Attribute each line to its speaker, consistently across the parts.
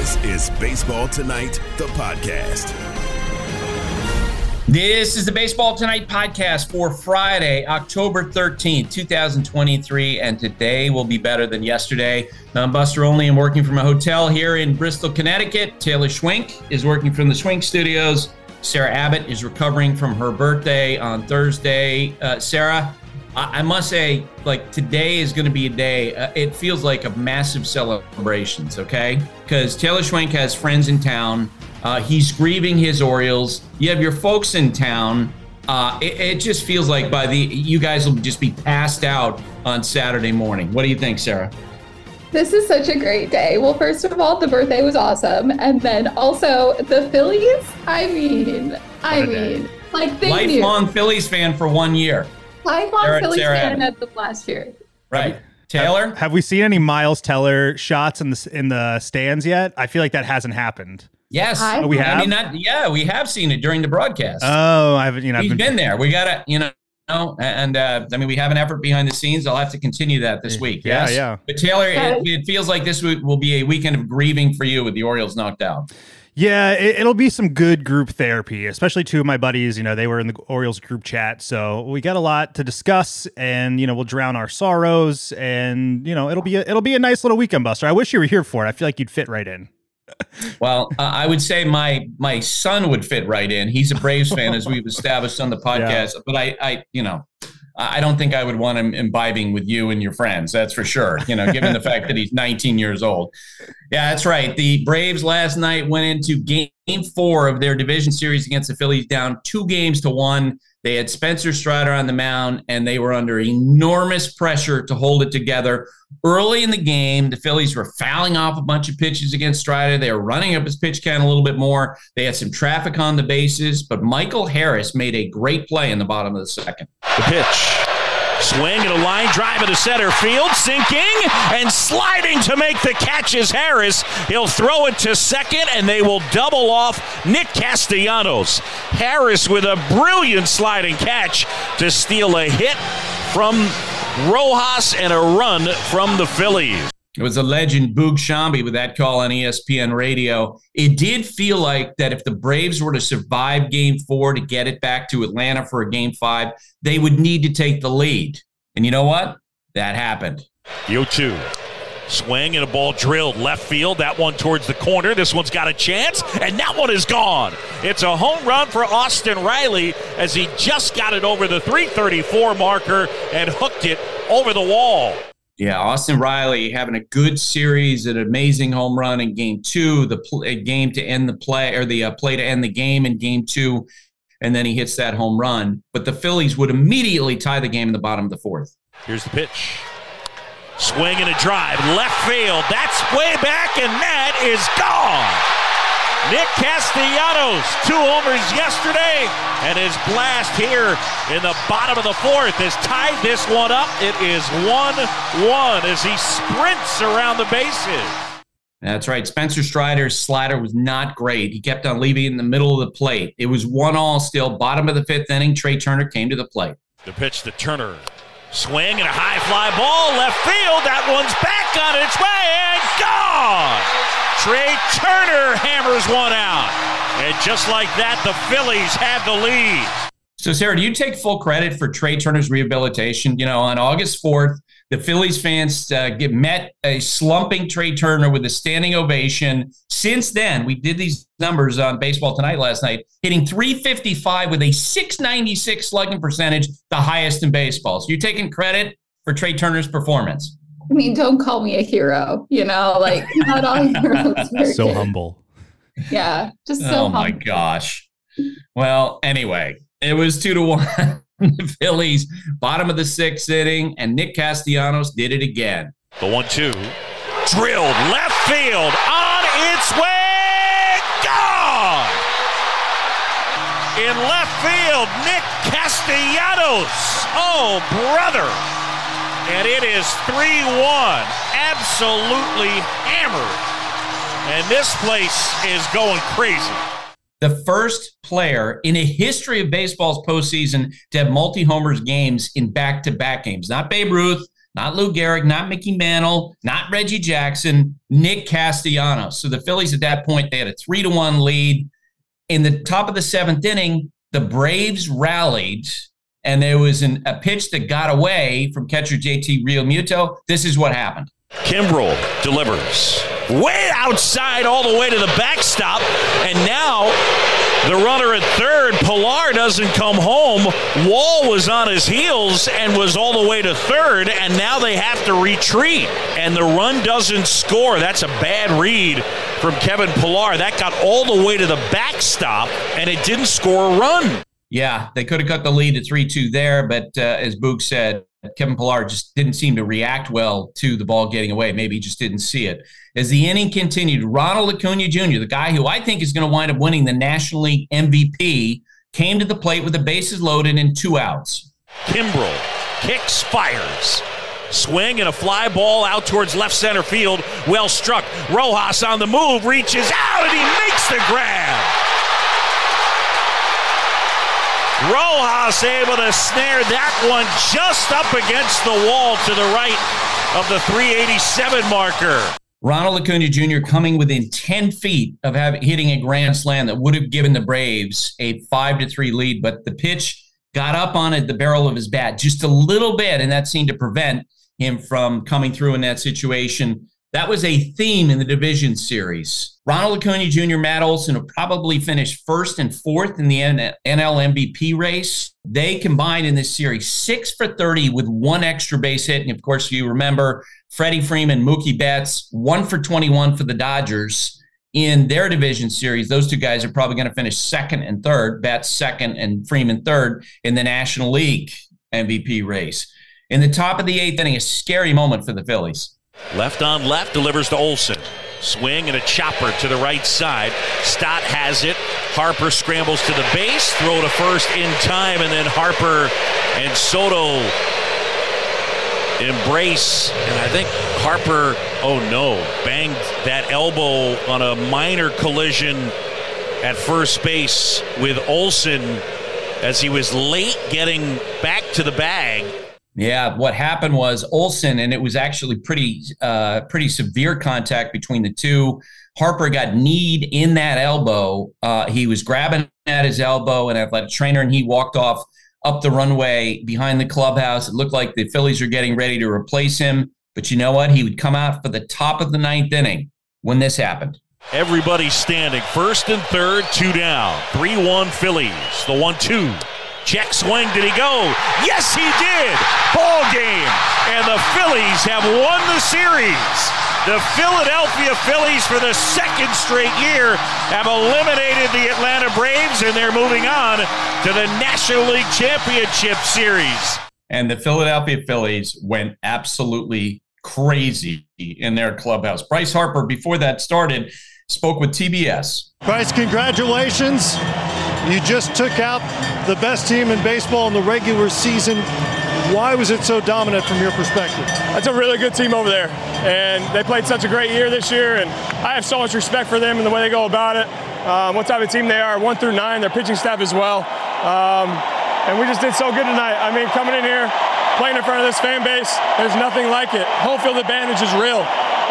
Speaker 1: This is Baseball Tonight, the podcast.
Speaker 2: This is the Baseball Tonight podcast for Friday, October 13th, 2023, and today will be better than yesterday. I'm Buster Olney. I'm working from a hotel here in Bristol, Connecticut. Taylor Schwenk is working from the Schwenk Studios. Sarah Abbott is recovering from her birthday on Thursday. Sarah, I must say, today is going to be a day. It feels like a massive celebrations, okay? Because Taylor Schwenk has friends in town. He's grieving his Orioles. You have your folks in town. It just feels like you guys will just be passed out on Saturday morning. What do you think, Sarah?
Speaker 3: This is such a great day. Well, first of all, the birthday was awesome. And then also the Phillies. I mean,
Speaker 2: lifelong Phillies fan for 1 year.
Speaker 3: Lifelong Phillies fan at the last year.
Speaker 2: Right. Taylor?
Speaker 4: Have we seen any Miles Teller shots in the stands yet? I feel like that hasn't happened.
Speaker 2: Yes.
Speaker 4: We have?
Speaker 2: We have seen it during the broadcast.
Speaker 4: Oh, I haven't,
Speaker 2: He's been there. We got to, we have an effort behind the scenes. I'll have to continue that this week. Yes?
Speaker 4: Yeah.
Speaker 2: But Taylor, it feels like this week will be a weekend of grieving for you with the Orioles knocked out.
Speaker 4: Yeah, it'll be some good group therapy, especially two of my buddies. They were in the Orioles group chat. So we got a lot to discuss and, we'll drown our sorrows and, it'll be a nice little weekend, Buster. I wish you were here for it. I feel like you'd fit right in.
Speaker 2: Well, I would say my son would fit right in. He's a Braves fan, as we've established on the podcast. Yeah. But I don't think I would want him imbibing with you and your friends. That's for sure. Given the fact that he's 19 years old. Yeah, that's right. The Braves last night went into game 4 of their division series against the Phillies, down 2-1. They had Spencer Strider on the mound, and they were under enormous pressure to hold it together. Early in the game, the Phillies were fouling off a bunch of pitches against Strider. They were running up his pitch count a little bit more. They had some traffic on the bases, but Michael Harris made a great play in the bottom of the second.
Speaker 5: The pitch. Swing and a line drive into center field, sinking and sliding to make the catch is Harris. He'll throw it to second, and they will double off Nick Castellanos. Harris with a brilliant sliding catch to steal a hit from Rojas and a run from the Phillies.
Speaker 2: It was a legend, Boog Shambi, with that call on ESPN radio. It did feel like that if the Braves were to survive Game 4 to get it back to Atlanta for a Game 5, they would need to take the lead. And you know what? That happened.
Speaker 5: 0-2. Swing and a ball drilled left field. That one towards the corner. This one's got a chance, and that one is gone. It's a home run for Austin Riley as he just got it over the 334 marker and hooked it over the wall.
Speaker 2: Yeah, Austin Riley having a good series, an amazing home run in Game 2, the game to end the play, or the play to end the game in Game 2, and then he hits that home run. But the Phillies would immediately tie the game in the bottom of the 4th.
Speaker 5: Here's the pitch. Swing and a drive, left field. That's way back, and that is gone. Nick Castellanos, 2 homers yesterday, and his blast here in the bottom of the 4th has tied this one up. It is 1-1 as he sprints around the bases.
Speaker 2: That's right. Spencer Strider's slider was not great. He kept on leaving it in the middle of the plate. It was 1-1 still. Bottom of the 5th inning, Trey Turner came to the plate.
Speaker 5: The pitch to Turner. Swing and a high fly ball, left field. That one's back on its way and gone. Trey Turner hammers one out. And just like that, the Phillies had the lead.
Speaker 2: So, Sarah, do you take full credit for Trey Turner's rehabilitation? On August 4th, the Phillies fans met a slumping Trey Turner with a standing ovation. Since then, we did these numbers on Baseball Tonight last night, hitting .355 with a .696 slugging percentage, the highest in baseball. So you're taking credit for Trey Turner's performance.
Speaker 3: I mean, don't call me a hero, not all heroes are
Speaker 4: So
Speaker 3: good.
Speaker 4: Humble.
Speaker 3: Yeah, just so humble.
Speaker 2: Oh, my gosh. Well, anyway, it was 2-1. The Phillies, bottom of the 6th inning, and Nick Castellanos did it again.
Speaker 5: The 1-2. Drilled left field, on its way, gone! In left field, Nick Castellanos. Oh, brother. And it is 3-1. Absolutely hammered. And this place is going crazy.
Speaker 2: The first player in a history of baseball's postseason to have multi-homers games in back-to-back games. Not Babe Ruth, not Lou Gehrig, not Mickey Mantle, not Reggie Jackson, Nick Castellanos. So the Phillies at that point, they had a 3-1 lead. In the top of the 7th inning, the Braves rallied, and there was a pitch that got away from catcher JT Realmuto. This is what happened.
Speaker 5: Kimbrel delivers way outside all the way to the backstop, and now the runner at third, Pilar, doesn't come home. Wall was on his heels and was all the way to third, and now they have to retreat, and the run doesn't score. That's a bad read from Kevin Pilar. That got all the way to the backstop, and it didn't score a run.
Speaker 2: Yeah, they could have cut the lead to 3-2 there, but as Boog said, Kevin Pilar just didn't seem to react well to the ball getting away. Maybe he just didn't see it. As the inning continued, Ronald Acuna Jr., the guy who I think is going to wind up winning the National League MVP, came to the plate with the bases loaded and 2 outs.
Speaker 5: Kimbrel kicks, fires. Swing and a fly ball out towards left center field. Well struck. Rojas on the move, reaches out, and he makes the grab. Rojas able to snare that one just up against the wall to the right of the 387 marker.
Speaker 2: Ronald Acuna Jr. coming within 10 feet of hitting a grand slam that would have given the Braves a 5-3 lead, but the pitch got up on the barrel of his bat just a little bit, and that seemed to prevent him from coming through in that situation. That was a theme in the division series. Ronald Acuna Jr., Matt Olson will probably finish 1st and 4th in the NL MVP race. They combined in this series 6 for 30 with 1 extra base hit. And of course, you remember Freddie Freeman, Mookie Betts, 1 for 21 for the Dodgers in their division series. Those 2 guys are probably going to finish 2nd and 3rd, Betts 2nd and Freeman 3rd in the National League MVP race. In the top of the 8th inning, a scary moment for the Phillies.
Speaker 5: Left on left, delivers to Olson. Swing and a chopper to the right side. Stott has it. Harper scrambles to the base. Throw to first in time, and then Harper and Soto embrace. And I think Harper, banged that elbow on a minor collision at first base with Olson as he was late getting back to the bag.
Speaker 2: Yeah, what happened was Olson, and it was actually pretty severe contact between the two. Harper got kneed in that elbow. He was grabbing at his elbow, an athletic trainer, and he walked off up the runway behind the clubhouse. It looked like the Phillies were getting ready to replace him. But you know what? He would come out for the top of the 9th inning when this happened.
Speaker 5: Everybody standing. 1st and 3rd, 2 down. 3-1 Phillies. The 1-2. Check swing. Did he go? Yes, he did. Ball game. And the Phillies have won the series. The Philadelphia Phillies, for the 2nd straight year, have eliminated the Atlanta Braves, and they're moving on to the National League Championship Series.
Speaker 2: And the Philadelphia Phillies went absolutely crazy in their clubhouse. Bryce Harper, before that started, spoke with TBS.
Speaker 6: Bryce, congratulations. You just took out the best team in baseball in the regular season. Why was it so dominant from your perspective?
Speaker 7: That's a really good team over there, and they played such a great year this year, and I have so much respect for them and the way they go about it, what type of team they are, 1 through 9, their pitching staff as well. And we just did so good tonight. I mean, coming in here, playing in front of this fan base, there's nothing like it. Home field advantage is real.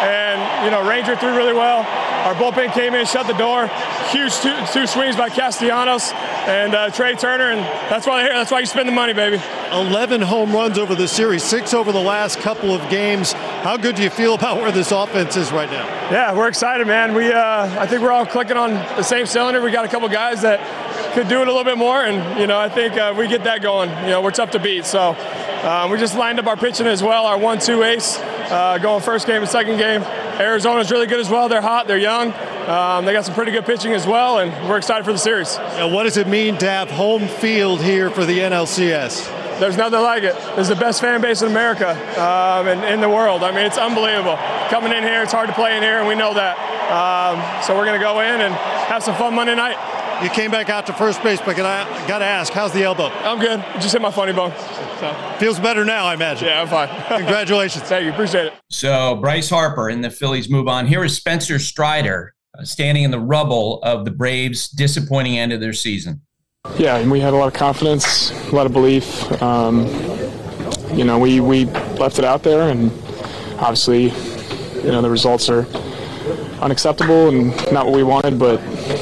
Speaker 7: And, Ranger threw really well. Our bullpen came in, shut the door. Huge two swings by Castellanos and Trey Turner, and that's why they're here. That's why you spend the money, baby.
Speaker 6: 11 home runs over the series, 6 over the last couple of games. How good do you feel about where this offense is right now?
Speaker 7: Yeah, we're excited, man. I think we're all clicking on the same cylinder. We got a couple guys that could do it a little bit more, and, I think we get that going. We're tough to beat. So we just lined up our pitching as well, our 1-2 ace, going first game and second game. Arizona's really good as well. They're hot. They're young. They got some pretty good pitching as well, and we're excited for the series.
Speaker 6: And what does it mean to have home field here for the NLCS?
Speaker 7: There's nothing like it. It's the best fan base in America and in the world. I mean, it's unbelievable. Coming in here, it's hard to play in here, and we know that. So we're going to go in and have some fun Monday night.
Speaker 6: You came back out to first base, but I got to ask, how's the elbow?
Speaker 7: I'm good. Just hit my funny bone.
Speaker 6: So. Feels better now, I imagine.
Speaker 7: Yeah, I'm fine.
Speaker 6: Congratulations.
Speaker 7: Thank you. Appreciate it.
Speaker 2: So Bryce Harper and the Phillies move on. Here is Spencer Strider standing in the rubble of the Braves' disappointing end of their season.
Speaker 8: Yeah, and we had a lot of confidence, a lot of belief. We left it out there, and obviously, the results are unacceptable and not what we wanted, but,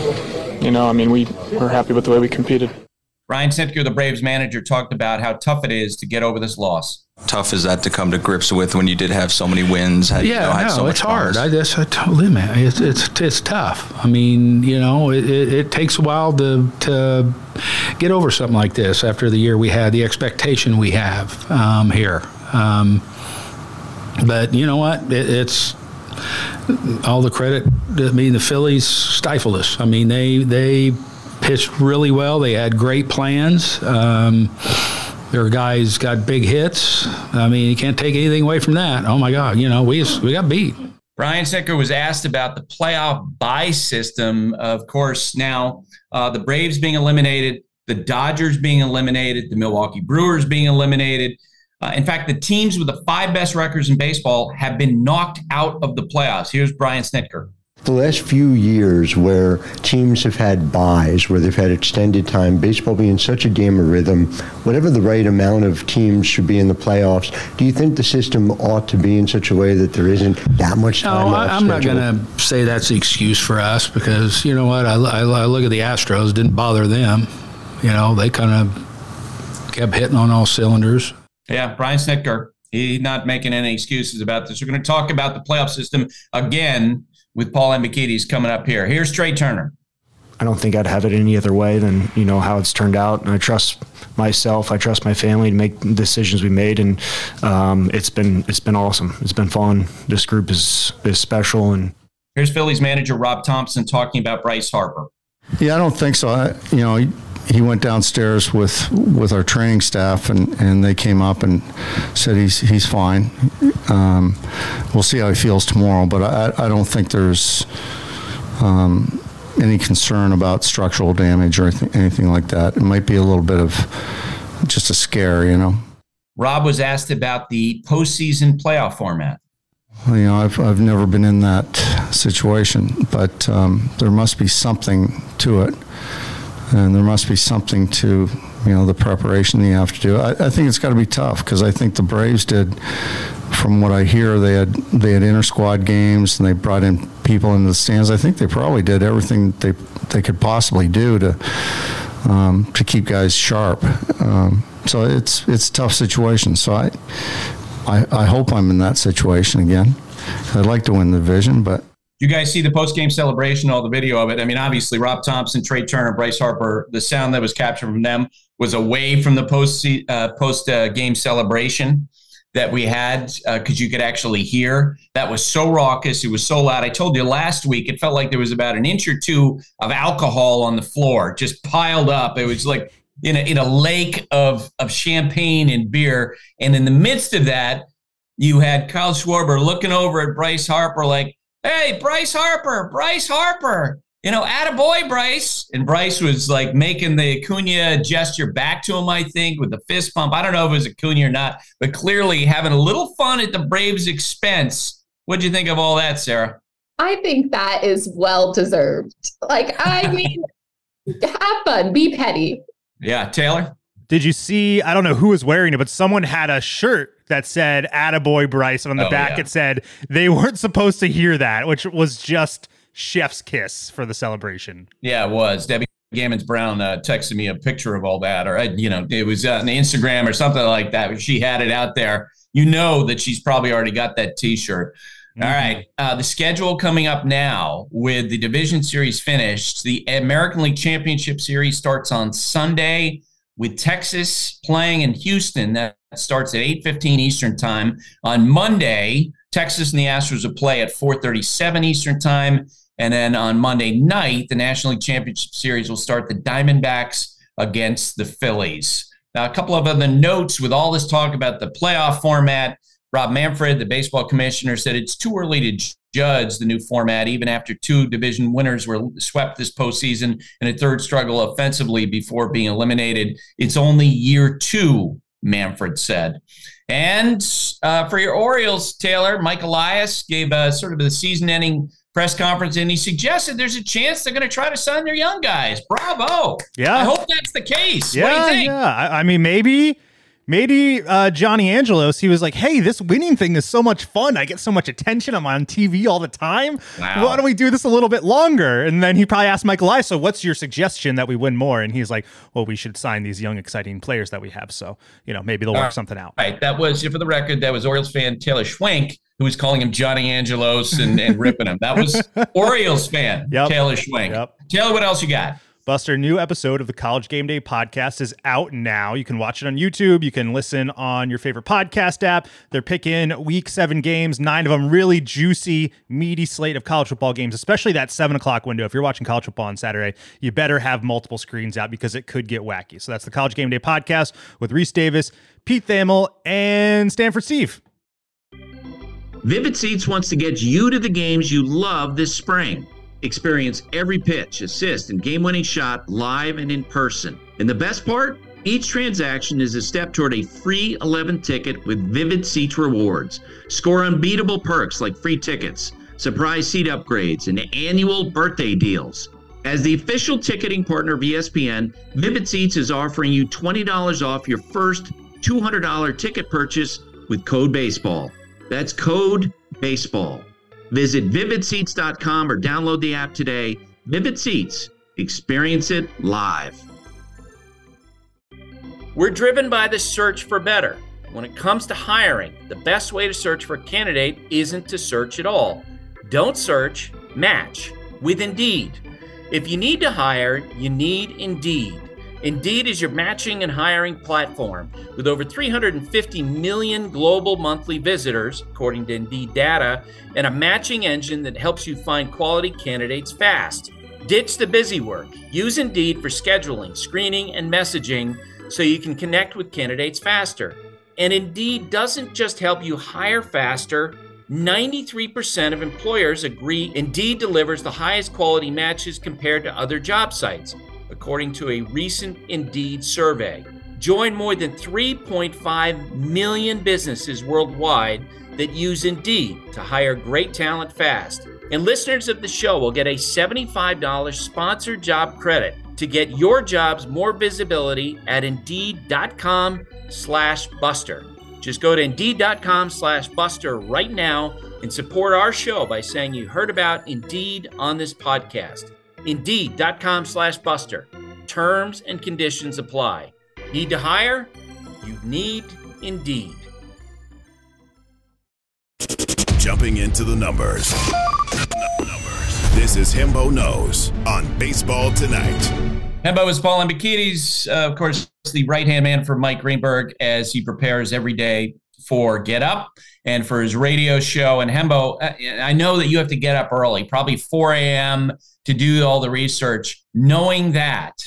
Speaker 8: we're happy with the way we competed.
Speaker 2: Brian Snitker, the Braves manager, talked about how tough it is to get over this loss.
Speaker 9: Tough is that to come to grips with when you did have so many wins?
Speaker 10: It's hard. I totally, man. It's tough. I mean, it takes a while to get over something like this after the year we had, the expectation we have here. But you know what? It's all the credit. I mean, the Phillies stifled us. I mean, they pitched really well. They had great plans. Their guys got big hits. I mean, you can't take anything away from that. Oh my God, we got beat.
Speaker 2: Brian Snitker was asked about the playoff bye system. Of course, now the Braves being eliminated, the Dodgers being eliminated, the Milwaukee Brewers being eliminated. In fact, the teams with the 5 best records in baseball have been knocked out of the playoffs. Here's Brian Snitker.
Speaker 11: The last few years where teams have had byes, where they've had extended time, baseball being such a game of rhythm, whatever the right amount of teams should be in the playoffs, do you think the system ought to be in such a way that there isn't that much time?
Speaker 10: No, I'm not going to say that's the excuse for us, because you know what? I look at the Astros, didn't bother them. They kind of kept hitting on all cylinders.
Speaker 2: Yeah, Brian Snitker, he's not making any excuses about this. We're going to talk about the playoff system again with Paul Hembekides coming up here. Here's Trey Turner.
Speaker 12: I don't think I'd have it any other way than, how it's turned out. And I trust myself. I trust my family to make the decisions we made. And it's been awesome. It's been fun. This group is special. And
Speaker 2: here's Phillies manager Rob Thompson talking about Bryce Harper.
Speaker 13: Yeah, I don't think so. He went downstairs with our training staff, and they came up and said he's fine. We'll see how he feels tomorrow, but I don't think there's any concern about structural damage or anything like that. It might be a little bit of just a scare,
Speaker 2: Rob was asked about the postseason playoff format.
Speaker 13: I've never been in that situation, but there must be something to it. And there must be something to, the preparation you have to do. I think it's got to be tough, because I think the Braves did, from what I hear, they had inter-squad games and they brought in people into the stands. I think they probably did everything they could possibly do to keep guys sharp. So it's a tough situation. So I hope I'm in that situation again. I'd like to win the division, but.
Speaker 2: You guys see the post-game celebration, all the video of it. I mean, obviously, Rob Thompson, Trey Turner, Bryce Harper, the sound that was captured from them was away from the post-game celebration that we had, because you could actually hear. That was so raucous. It was so loud. I told you last week, it felt like there was about an inch or two of alcohol on the floor, just piled up. It was like in a lake of champagne and beer. And in the midst of that, you had Kyle Schwarber looking over at Bryce Harper like, "Hey, Bryce Harper, attaboy, Bryce." And Bryce was like making the Acuna gesture back to him, I think, with the fist pump. I don't know if it was Acuna or not, but clearly having a little fun at the Braves' expense. What'd you think of all that, Sarah?
Speaker 3: I think that is well-deserved. Have fun, be petty.
Speaker 2: Yeah, Taylor?
Speaker 4: Did you see, I don't know who was wearing it, but someone had a shirt that said "Attaboy Bryce," and on the back it said they weren't supposed to hear that, which was just chef's kiss for the celebration.
Speaker 2: Yeah, it was. Debbie Gammons-Brown texted me a picture of all that, or it was on the Instagram or something like that. She had it out there. That she's probably already got that T-shirt. Mm-hmm. All right, the schedule coming up now with the Division Series finished. The American League Championship Series starts on Sunday with Texas playing in Houston. That starts at 8:15 Eastern time. On Monday, Texas and the Astros will play at 4:37 Eastern time. And then on Monday night, the National League Championship Series will start the Diamondbacks against the Phillies. Now, a couple of other notes with all this talk about the playoff format. Rob Manfred, the baseball commissioner, said it's too early to judge the new format, even after 2 division winners were swept this postseason and a third struggle offensively before being eliminated. It's only year 2, Manfred said. And for your Orioles, Taylor, Mike Elias gave sort of the season-ending press conference, and he suggested there's a chance they're going to try to sign their young guys. Bravo.
Speaker 4: Yeah.
Speaker 2: I hope that's the case.
Speaker 4: Yeah,
Speaker 2: what do you think?
Speaker 4: Yeah. I mean, maybe Maybe Johnny Angelos, he was like, hey, this winning thing is so much fun. I get so much attention. I'm on TV all the time.
Speaker 2: Wow.
Speaker 4: Why don't we do this a little bit longer? And then he probably asked Michael Elias, so what's your suggestion that we win more? And he's like, well, we should sign these young, exciting players that we have. So, maybe they'll work something out.
Speaker 2: Right. That was, for the record, that was Orioles fan Taylor Schwenk, who was calling him Johnny Angelos and ripping him. That was Orioles fan Taylor Schwenk.
Speaker 4: Yep.
Speaker 2: Taylor, what else you got?
Speaker 4: Buster, new episode of the College Game Day podcast is out now. You can watch it on YouTube. You can listen on your favorite podcast app. They're picking week 7 games, 9 of them really juicy, meaty slate of college football games, especially that 7 o'clock window. If you're watching college football on Saturday, you better have multiple screens out because it could get wacky. So that's the College Game Day podcast with Reese Davis, Pete Thamel, and Stanford Steve.
Speaker 14: Vivid Seats wants to get you to the games you love this spring. Experience every pitch, assist, and game-winning shot live and in person. And the best part? Each transaction is a step toward a free 11 ticket with Vivid Seats rewards. Score unbeatable perks like free tickets, surprise seat upgrades, and annual birthday deals. As the official ticketing partner of ESPN, Vivid Seats is offering you $20 off your first $200 ticket purchase with code BASEBALL. That's code BASEBALL. Visit vividseats.com or download the app today. Vivid Seats. Experience it live.
Speaker 2: We're driven by the search for better. When it comes to hiring, the best way to search for a candidate isn't to search at all. Don't search, match with Indeed. If you need to hire, you need Indeed. Indeed is your matching and hiring platform with over 350 million global monthly visitors, according to Indeed data, and a matching engine that helps you find quality candidates fast. Ditch the busy work. Use Indeed for scheduling, screening, and messaging so you can connect with candidates faster. And Indeed doesn't just help you hire faster. 93% of employers agree Indeed delivers the highest quality matches compared to other job sites, according to a recent Indeed survey. Join more than 3.5 million businesses worldwide that use Indeed to hire great talent fast. And listeners of the show will get a $75 sponsored job credit to get your jobs more visibility at Indeed.com/Buster. Just go to Indeed.com/Buster right now and support our show by saying you heard about Indeed on this podcast. Indeed.com/Buster. Terms and conditions apply. Need to hire? You need Indeed.
Speaker 1: Jumping into the numbers. This is Hembo Knows on Baseball Tonight.
Speaker 2: Hembo is Paul Ambekides, of course, the right-hand man for Mike Greenberg as he prepares every day for Get Up and for his radio show. And Hembo, I know that you have to get up early, probably 4 a.m. to do all the research. Knowing that,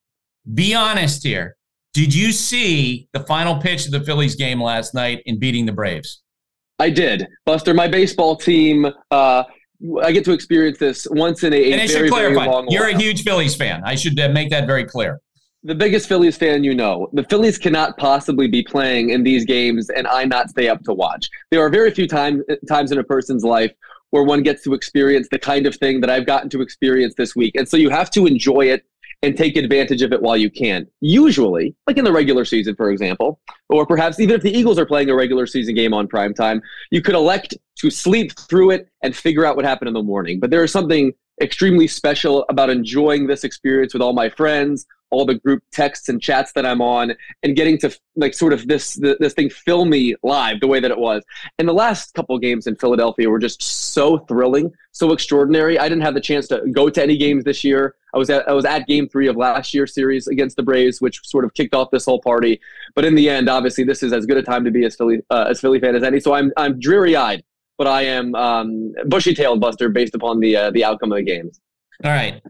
Speaker 2: be honest here. Did you see the final pitch of the Phillies game last night in beating the Braves?
Speaker 15: I did. Buster, my baseball team, I get to experience this once in a very, very long while.
Speaker 2: You're a huge Phillies fan. I should make that very clear.
Speaker 15: The biggest Phillies fan you know. The Phillies cannot possibly be playing in these games and I not stay up to watch. There are very few times in a person's life where one gets to experience the kind of thing that I've gotten to experience this week. And so you have to enjoy it and take advantage of it while you can. Usually, like in the regular season, for example, or perhaps even if the Eagles are playing a regular season game on primetime, you could elect to sleep through it and figure out what happened in the morning. But there is something extremely special about enjoying this experience with all my friends, all the group texts and chats that I'm on, and getting to like sort of this thing fill me live the way that it was. And the last couple of games in Philadelphia were just so thrilling, so extraordinary. I didn't have the chance to go to any games this year. I was at Game 3 of last year's series against the Braves, which sort of kicked off this whole party. But in the end, obviously, this is as good a time to be as Philly fan as any. So I'm dreary-eyed, but I am bushy-tailed, Buster, based upon the outcome of the games.
Speaker 2: All right.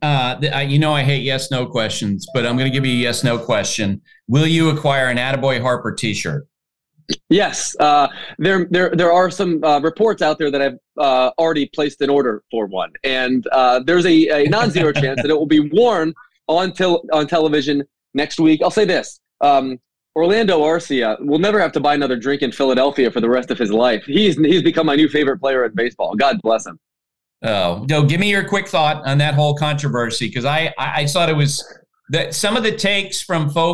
Speaker 2: I hate yes/no questions, but I'm going to give you a yes/no question. Will you acquire an Attaboy Harper t-shirt?
Speaker 15: Yes. There are some reports out there that I've already placed an order for one. And there's a non-zero chance that it will be worn on television next week. I'll say this. Orlando Arcia will never have to buy another drink in Philadelphia for the rest of his life. He's become my new favorite player in baseball. God bless him.
Speaker 2: Oh, no, give me your quick thought on that whole controversy, because I thought it was that some of the takes from folks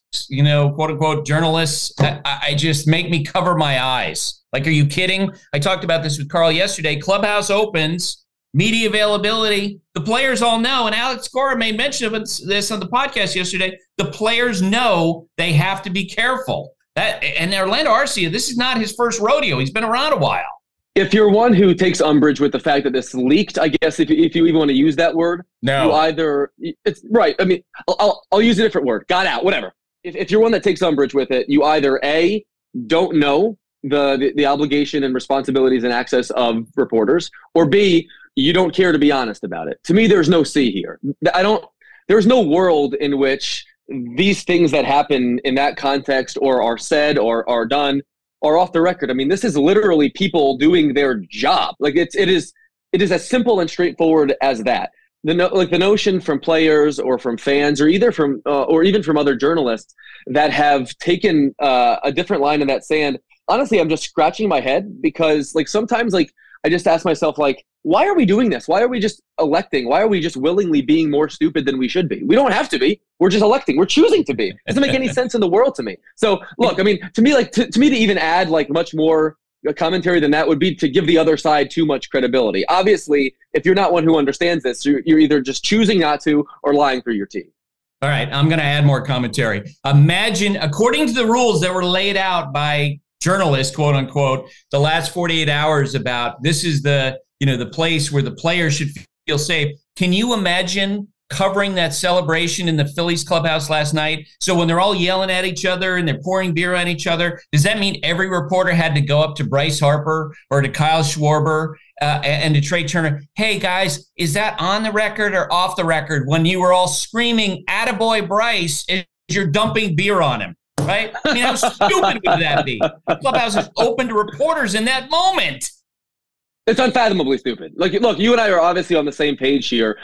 Speaker 2: quote unquote journalists, I just make me cover my eyes. Like, are you kidding? I talked about this with Carl yesterday. Clubhouse opens, media availability. The players all know, and Alex Cora made mention of this on the podcast yesterday. The players know they have to be careful. And Orlando Arcia, this is not his first rodeo. He's been around a while.
Speaker 15: If you're one who takes umbrage with the fact that this leaked, I guess if you even want to use that word,
Speaker 2: no,
Speaker 15: it's right. I mean, I'll use a different word. Got out, whatever. If you're one that takes umbrage with it, you either A, don't know the obligation and responsibilities and access of reporters, or B, you don't care to be honest about it. To me, there's no C here. There's no world in which these things that happen in that context or are said or are done are off the record. I mean, this is literally people doing their job. Like it is as simple and straightforward as that. The notion from players or from fans or either from or even from other journalists that have taken a different line in that sand. Honestly, I'm just scratching my head because sometimes I just ask myself why are we doing this? Why are we just electing? Why are we just willingly being more stupid than we should be? We don't have to be. We're just electing. We're choosing to be. It doesn't make any sense in the world to me. So look, I mean, to me, to me to even add much more commentary than that would be to give the other side too much credibility. Obviously, if you're not one who understands this, you're either just choosing not to or lying through your teeth.
Speaker 2: All right, I'm going to add more commentary. Imagine, according to the rules that were laid out by journalists, quote unquote, the last 48 hours about this is the place where the players should feel safe. Can you imagine covering that celebration in the Phillies clubhouse last night? So when they're all yelling at each other and they're pouring beer on each other, does that mean every reporter had to go up to Bryce Harper or to Kyle Schwarber and to Trey Turner? Hey guys, is that on the record or off the record when you were all screaming "Attaboy Bryce" as you're dumping beer on him? Right? I mean, how stupid would that be? The clubhouse is open to reporters in that moment.
Speaker 15: It's unfathomably stupid. Look, you and I are obviously on the same page here.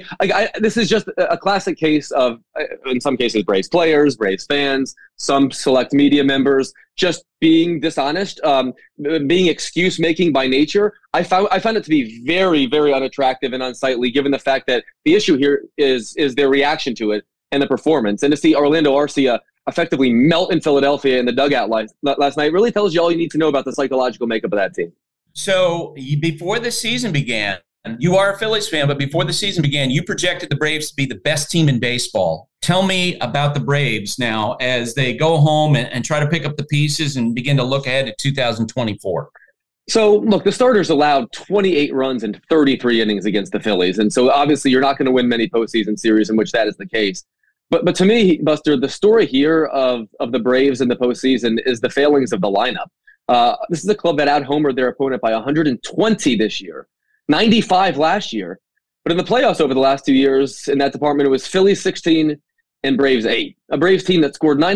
Speaker 15: This is just a classic case of, in some cases, Braves players, Braves fans, some select media members just being dishonest, being excuse-making by nature. I found it to be very, very unattractive and unsightly, given the fact that the issue here is their reaction to it and the performance. And to see Orlando Arcia effectively melt in Philadelphia in the dugout last night really tells you all you need to know about the psychological makeup of that team.
Speaker 2: So before the season began, you are a Phillies fan, but before the season began, you projected the Braves to be the best team in baseball. Tell me about the Braves now as they go home and try to pick up the pieces and begin to look ahead to 2024.
Speaker 15: So, look, the starters allowed 28 runs in 33 innings against the Phillies. And so, obviously, you're not going to win many postseason series in which that is the case. But to me, Buster, the story here of the Braves in the postseason is the failings of the lineup. This is a club that out-homered their opponent by 120 this year, 95 last year. But in the playoffs over the last 2 years in that department, it was Phillies 16 and Braves 8. A Braves team that scored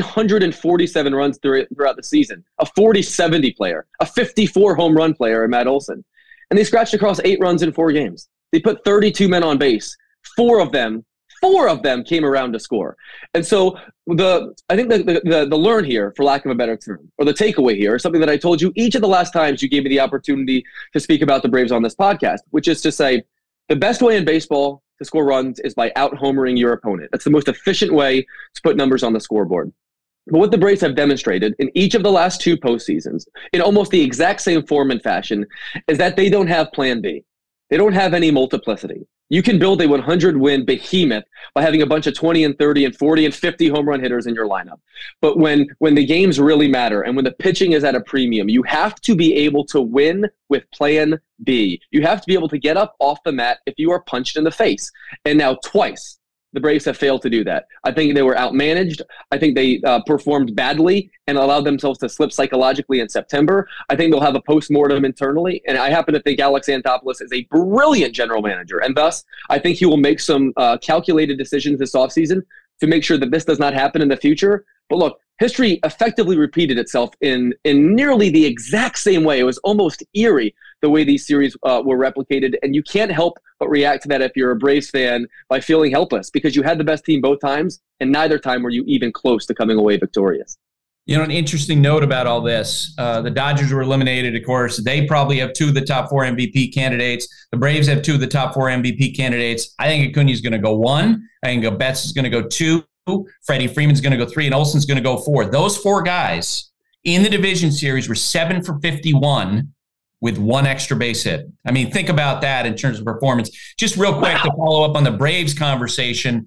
Speaker 15: 947 runs throughout the season, a 40-70 player, a 54 home run player in Matt Olson. And they scratched across 8 runs in 4 games. They put 32 men on base. 4 of them came around to score. And so I think the learn here, for lack of a better term, or the takeaway here is something that I told you each of the last times you gave me the opportunity to speak about the Braves on this podcast, which is to say the best way in baseball to score runs is by out-homering your opponent. That's the most efficient way to put numbers on the scoreboard. But what the Braves have demonstrated in each of the last 2 postseasons, in almost the exact same form and fashion, is that they don't have plan B. They don't have any multiplicity. You can build a 100-win behemoth by having a bunch of 20 and 30 and 40 and 50 home run hitters in your lineup. But when the games really matter and when the pitching is at a premium, you have to be able to win with plan B. You have to be able to get up off the mat if you are punched in the face. And now twice, the Braves have failed to do that. I think they were outmanaged. I think they performed badly and allowed themselves to slip psychologically in September. I think they'll have a postmortem internally. And I happen to think Alex Anthopoulos is a brilliant general manager. And thus, I think he will make some calculated decisions this offseason to make sure that this does not happen in the future. But look, history effectively repeated itself in nearly the exact same way. It was almost eerie the way these series were replicated. And you can't help but react to that if you're a Braves fan by feeling helpless because you had the best team both times and neither time were you even close to coming away victorious.
Speaker 2: You know, an interesting note about all this, the Dodgers were eliminated, of course. They probably have 2 of the top 4 MVP candidates. The Braves have 2 of the top 4 MVP candidates. I think Acuña is going to go 1. I think Betts is going to go 2. Freddie Freeman's going to go 3, and Olsen's going to go 4. Those 4 guys in the division series were 7 for 51 with 1 extra base hit. I mean, think about that in terms of performance. Just real quick to follow up on the Braves conversation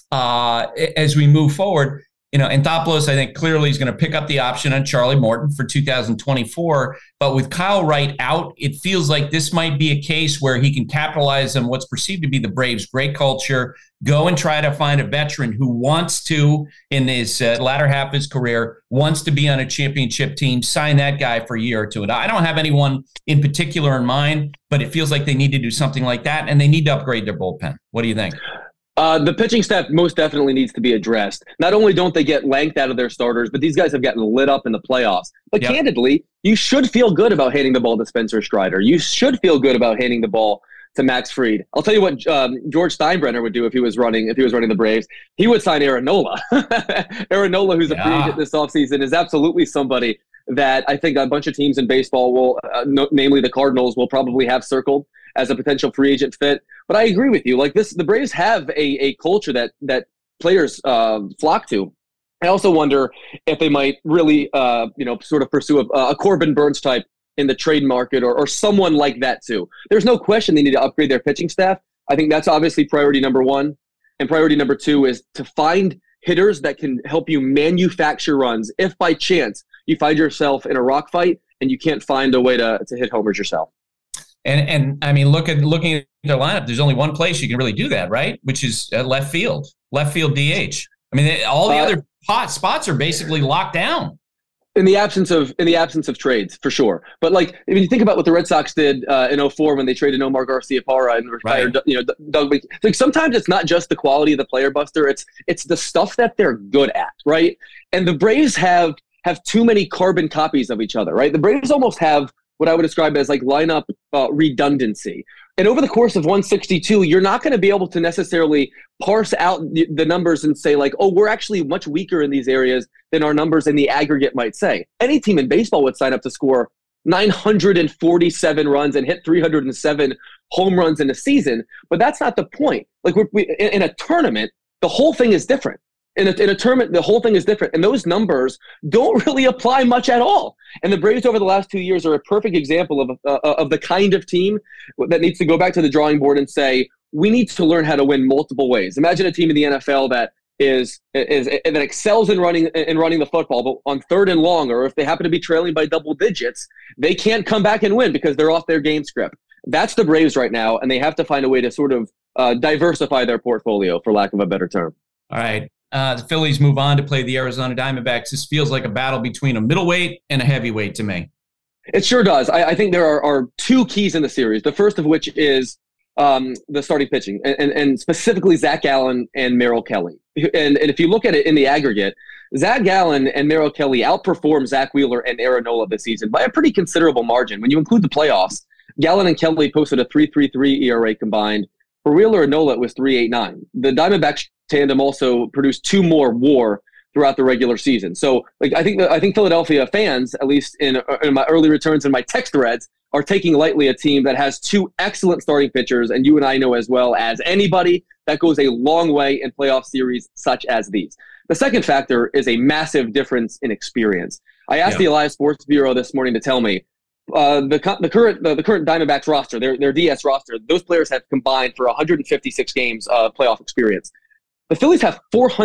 Speaker 2: as we move forward. Anthopoulos, I think, clearly is going to pick up the option on Charlie Morton for 2024. But with Kyle Wright out, it feels like this might be a case where he can capitalize on what's perceived to be the Braves' great culture, go and try to find a veteran who wants to, in his latter half of his career, wants to be on a championship team, sign that guy for a year or 2. And I don't have anyone in particular in mind, but it feels like they need to do something like that, and they need to upgrade their bullpen. What do you think?
Speaker 15: The pitching staff most definitely needs to be addressed. Not only don't they get length out of their starters, but these guys have gotten lit up in the playoffs. But candidly, you should feel good about handing the ball to Spencer Strider. You should feel good about handing the ball to Max Fried. I'll tell you what George Steinbrenner would do if he was running the Braves. He would sign Aaron Nola. Aaron Nola, who's a free agent this offseason, is absolutely somebody that I think a bunch of teams in baseball will, namely the Cardinals, will probably have circled as a potential free agent fit. But I agree with you. Like this, the Braves have a culture that players flock to. I also wonder if they might really, sort of pursue a Corbin Burns type in the trade market or someone like that too. There's no question they need to upgrade their pitching staff. I think that's obviously priority number 1. And priority number 2 is to find hitters that can help you manufacture runs if by chance you find yourself in a rock fight and you can't find a way to hit homers yourself.
Speaker 2: And I mean, looking at their lineup, there's only one place you can really do that, right? Which is left field DH. I mean, all the other hot spots are basically locked down.
Speaker 15: In the absence of trades, for sure. But like, if you think about what the Red Sox did in 04 when they traded Omar Garciaparra and retired, Doug. Like sometimes it's not just the quality of the player, Buster. It's the stuff that they're good at, right? And the Braves have too many carbon copies of each other, right? The Braves almost have what I would describe as like lineup redundancy. And over the course of 162, you're not going to be able to necessarily parse out the numbers and say like, oh, we're actually much weaker in these areas than our numbers in the aggregate might say. Any team in baseball would sign up to score 947 runs and hit 307 home runs in a season. But that's not the point. Like in a tournament, the whole thing is different. In a tournament, the whole thing is different. And those numbers don't really apply much at all. And the Braves over the last 2 years are a perfect example of the kind of team that needs to go back to the drawing board and say, we need to learn how to win multiple ways. Imagine a team in the NFL that that excels in running the football, but on 3rd and long, or if they happen to be trailing by double digits, they can't come back and win because they're off their game script. That's the Braves right now, and they have to find a way to sort of diversify their portfolio, for lack of a better term.
Speaker 2: All right. The Phillies move on to play the Arizona Diamondbacks. This feels like a battle between a middleweight and a heavyweight to me.
Speaker 15: It sure does. I think there are 2 keys in the series. The first of which is the starting pitching, and specifically Zach Gallen and Merrill Kelly. And if you look at it in the aggregate, Zach Gallen and Merrill Kelly outperformed Zach Wheeler and Aaron Nola this season by a pretty considerable margin. When you include the playoffs, Gallen and Kelly posted a 3.33 ERA combined. For Wheeler and Nola, it was 3.89. The Diamondbacks tandem also produced 2 more WAR throughout the regular season. So, like, I think Philadelphia fans, at least in my early returns in my text threads, are taking lightly a team that has 2 excellent starting pitchers, and you and I know as well as anybody that goes a long way in playoff series such as these. The second factor is a massive difference in experience. I asked the Elias Sports Bureau this morning to tell me the current Diamondbacks roster, their DS roster, those players have combined for 156 games of playoff experience. The Phillies have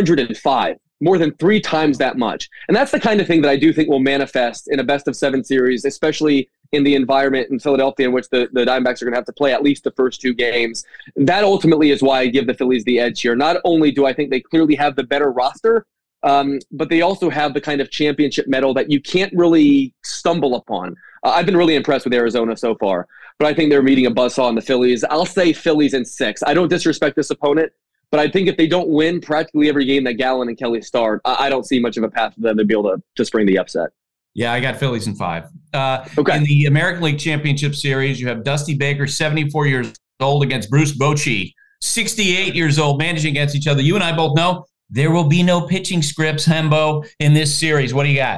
Speaker 15: 405, more than 3 times that much. And that's the kind of thing that I do think will manifest in a best-of-7 series, especially in the environment in Philadelphia in which the Diamondbacks are going to have to play at least the first 2 games. That ultimately is why I give the Phillies the edge here. Not only do I think they clearly have the better roster, but they also have the kind of championship medal that you can't really stumble upon. I've been really impressed with Arizona so far, but I think they're meeting a buzzsaw in the Phillies. I'll say Phillies in 6. I don't disrespect this opponent, but I think if they don't win practically every game that Gallen and Kelly start, I don't see much of a path for them to be able to spring the upset.
Speaker 2: Yeah, I got Phillies in 5. Okay. In the American League Championship Series, you have Dusty Baker, 74 years old, against Bruce Bochy, 68 years old, managing against each other. You and I both know there will be no pitching scripts, Hembo, in this series. What do you got?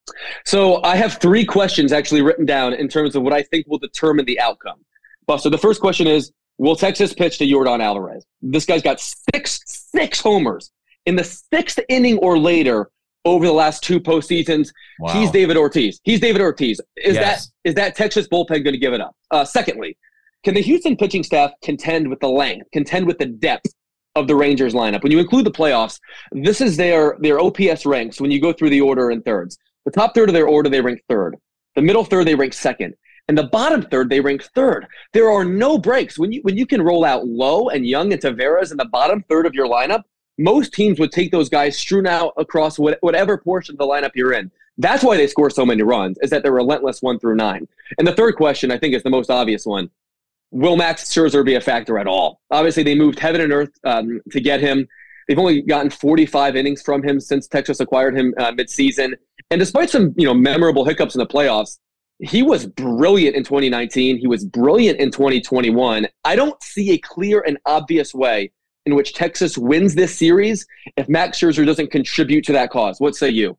Speaker 15: So I have 3 questions actually written down in terms of what I think will determine the outcome. Buster, the first question is, will Texas pitch to Yordan Alvarez? This guy's got six homers in the 6th inning or later over the last 2 postseasons. Wow. He's David Ortiz. Is that Texas bullpen going to give it up? Secondly, can the Houston pitching staff contend with the length, contend with the depth of the Rangers lineup? When you include the playoffs, this is their OPS ranks when you go through the order in thirds. The top third of their order, they rank 3rd. The middle third, they rank 2nd. And the bottom third, they rank 3rd. There are no breaks. When you can roll out Lowe and Young and Taveras in the bottom third of your lineup, most teams would take those guys strewn out across whatever portion of the lineup you're in. That's why they score so many runs, is that they're relentless 1 through 9. And the third question, I think, is the most obvious one. Will Max Scherzer be a factor at all? Obviously, they moved heaven and earth to get him. They've only gotten 45 innings from him since Texas acquired him midseason. And despite some memorable hiccups in the playoffs, he was brilliant in 2019. He was brilliant in 2021. I don't see a clear and obvious way in which Texas wins this series if Max Scherzer doesn't contribute to that cause. What say you?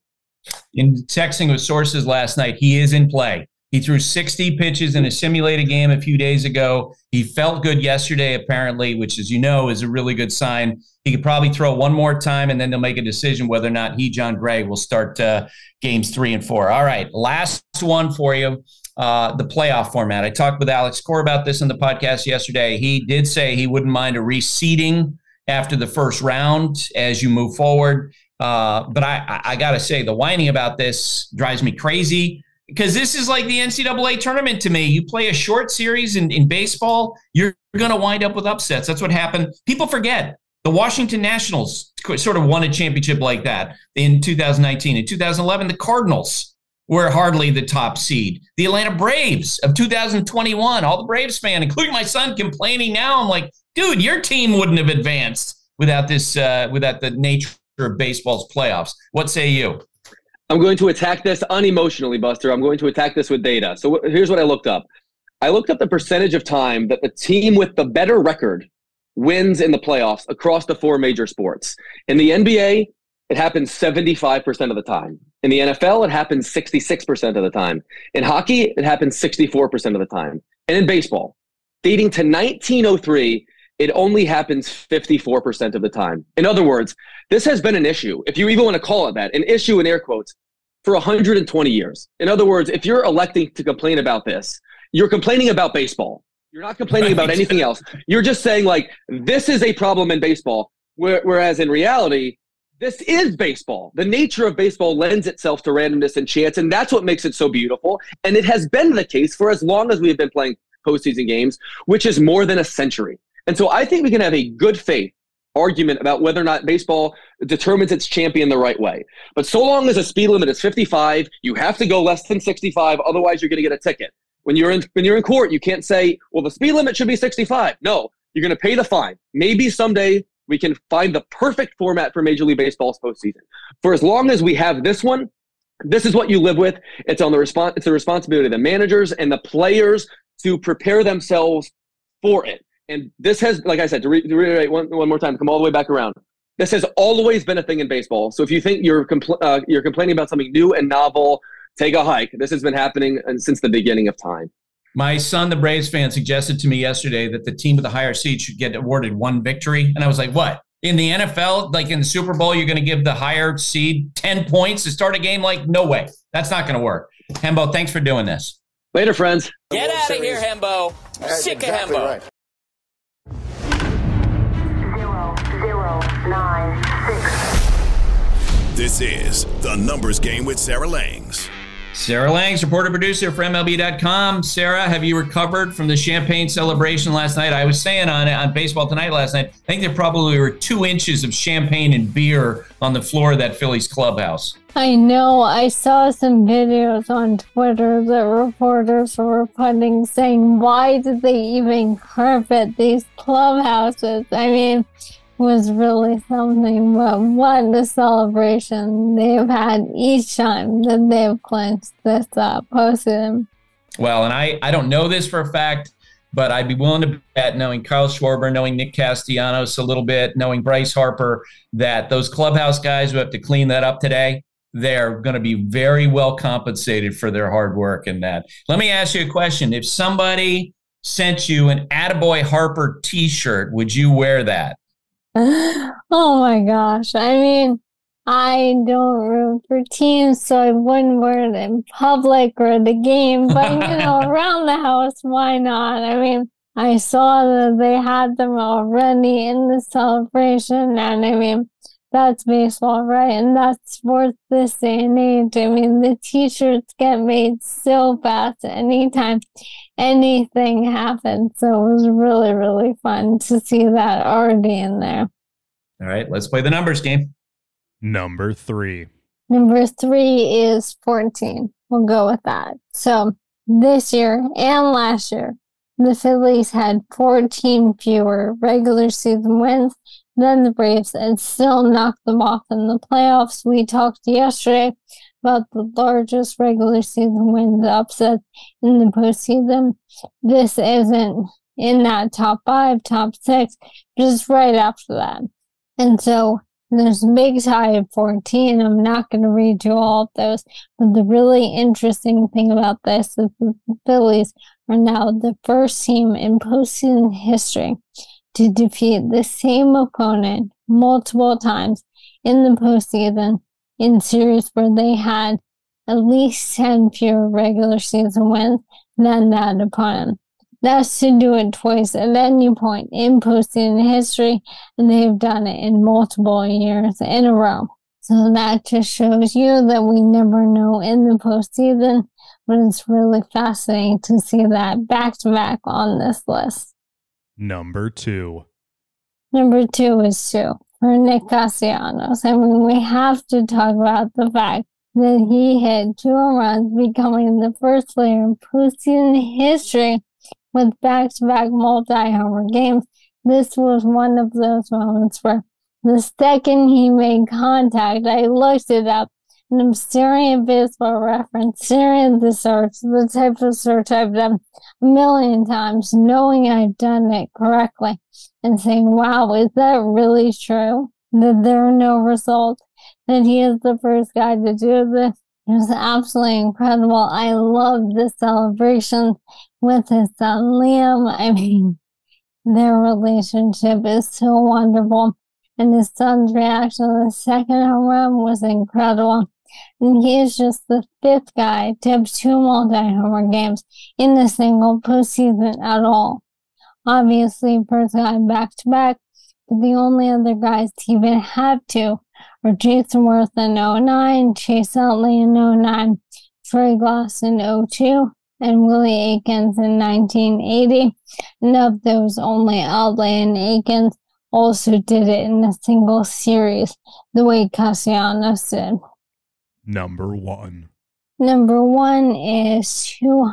Speaker 2: In texting with sources last night, he is in play. He threw 60 pitches in a simulated game a few days ago. He felt good yesterday, apparently, which, as you know, is a really good sign. He could probably throw one more time, and then they'll make a decision whether or not John Gray, will start games 3 and 4. All right, last one for you, the playoff format. I talked with Alex Core about this in the podcast yesterday. He did say he wouldn't mind a reseeding after the first round as you move forward. But I got to say, the whining about this drives me crazy. Because this is like the NCAA tournament to me. You play a short series in baseball, you're going to wind up with upsets. That's what happened. People forget. The Washington Nationals sort of won a championship like that in 2019. In 2011, the Cardinals were hardly the top seed. The Atlanta Braves of 2021, all the Braves fans, including my son, complaining now. I'm like, dude, your team wouldn't have advanced without the nature of baseball's playoffs. What say you?
Speaker 15: I'm going to attack this unemotionally, Buster. I'm going to attack this with data. So here's what I looked up. I looked up the percentage of time that the team with the better record wins in the playoffs across the 4 major sports. In the NBA, it happens 75% of the time. In the NFL, it happens 66% of the time. In hockey, it happens 64% of the time. And in baseball, dating to 1903, it only happens 54% of the time. In other words, this has been an issue, if you even want to call it that, an issue in air quotes, for 120 years. In other words, if you're electing to complain about this, you're complaining about baseball. You're not complaining about anything else. You're just saying, like, this is a problem in baseball, whereas in reality, this is baseball. The nature of baseball lends itself to randomness and chance, and that's what makes it so beautiful. And it has been the case for as long as we have been playing postseason games, which is more than a century. And so I think we can have a good faith argument about whether or not baseball determines its champion the right way. But so long as a speed limit is 55, you have to go less than 65. Otherwise, you're going to get a ticket. When you're in court, you can't say, well, the speed limit should be 65. No, you're going to pay the fine. Maybe someday we can find the perfect format for Major League Baseball's postseason. For as long as we have this one, this is what you live with. It's the responsibility of the managers and the players to prepare themselves for it. And this has, like I said, to reiterate one more time, come all the way back around. This has always been a thing in baseball. So if you think you're complaining about something new and novel, take a hike. This has been happening since the beginning of time.
Speaker 2: My son, the Braves fan, suggested to me yesterday that the team with the higher seed should get awarded 1 victory. And I was like, what? In the NFL, like in the Super Bowl, you're going to give the higher seed 10 points to start a game? Like, no way. That's not going to work. Hembo, thanks for doing this.
Speaker 15: Later, friends.
Speaker 5: Get out of here, Hembo. Sick of Hembo.
Speaker 1: Right.
Speaker 3: 096.
Speaker 1: This is The Numbers Game with Sarah Langs.
Speaker 2: Sarah Langs, reporter producer for MLB.com. Sarah, have you recovered from the champagne celebration last night? I was saying on Baseball Tonight last night, I think there probably were 2 inches of champagne and beer on the floor of that Phillies clubhouse.
Speaker 16: I know. I saw some videos on Twitter that reporters were putting saying, why did they even carpet these clubhouses? I mean, was really something, but what a celebration they've had each time that they've clinched this postseason.
Speaker 2: Well, and I don't know this for a fact, but I'd be willing to bet, knowing Kyle Schwarber, knowing Nick Castellanos a little bit, knowing Bryce Harper, that those clubhouse guys who have to clean that up today, they're going to be very well compensated for their hard work in that. Let me ask you a question. If somebody sent you an Attaboy Harper t-shirt, would you wear that?
Speaker 16: Oh my gosh. I mean, I don't root for teams, so I wouldn't wear it in public or the game, but around the house, why not? I mean, I saw that they had them already in the celebration, and I mean, that's baseball, right? And that's sports this day and age. I mean, the t-shirts get made so fast anytime anything happens. So it was really, really fun to see that already in there.
Speaker 2: All right, let's play the numbers game.
Speaker 4: Number 3.
Speaker 16: Number 3 is 14. We'll go with that. So this year and last year, the Phillies had 14 fewer regular season wins than the Braves and still knocked them off in the playoffs. We talked yesterday about the largest regular season wins upset in the postseason. This isn't in that top 5, top 6, just right after that. And so there's a big tie of 14. I'm not going to read you all of those. But the really interesting thing about this is that the Phillies are now the first team in postseason history to defeat the same opponent multiple times in the postseason in series where they had at least 10 fewer regular season wins than that opponent. That's to do it twice at any point in postseason history, and they've done it in multiple years in a row. So that just shows you that we never know in the postseason, but it's really fascinating to see that back-to-back on this list.
Speaker 4: Number 2.
Speaker 16: Number 2 is 2 for Nick Castellanos. I mean, we have to talk about the fact that he hit 2 home runs, becoming the first player in postseason history with back-to-back multi-homer games. This was one of those moments where the second he made contact, I looked it up, and I'm staring at Baseball Reference, staring at the search, the type of search I've done a million times, knowing I've done it correctly, and saying, wow, is that really true? That there are no results? That he is the first guy to do this? It was absolutely incredible. I love the celebration with his son Liam. I mean, their relationship is so wonderful. And his son's reaction to the second home run was incredible. And he is just the 5th guy to have 2 multi-homer games in a single postseason at all. Obviously, first guy back-to-back, but the only other guys to even have 2 are Jason Worth in 09, Chase Utley in 09, Troy Glaus in 02, and Willie Aikens in 1980. And of those, only Utley and Aikens also did it in a single series, the way Castellanos did.
Speaker 4: Number 1.
Speaker 16: Number 1 is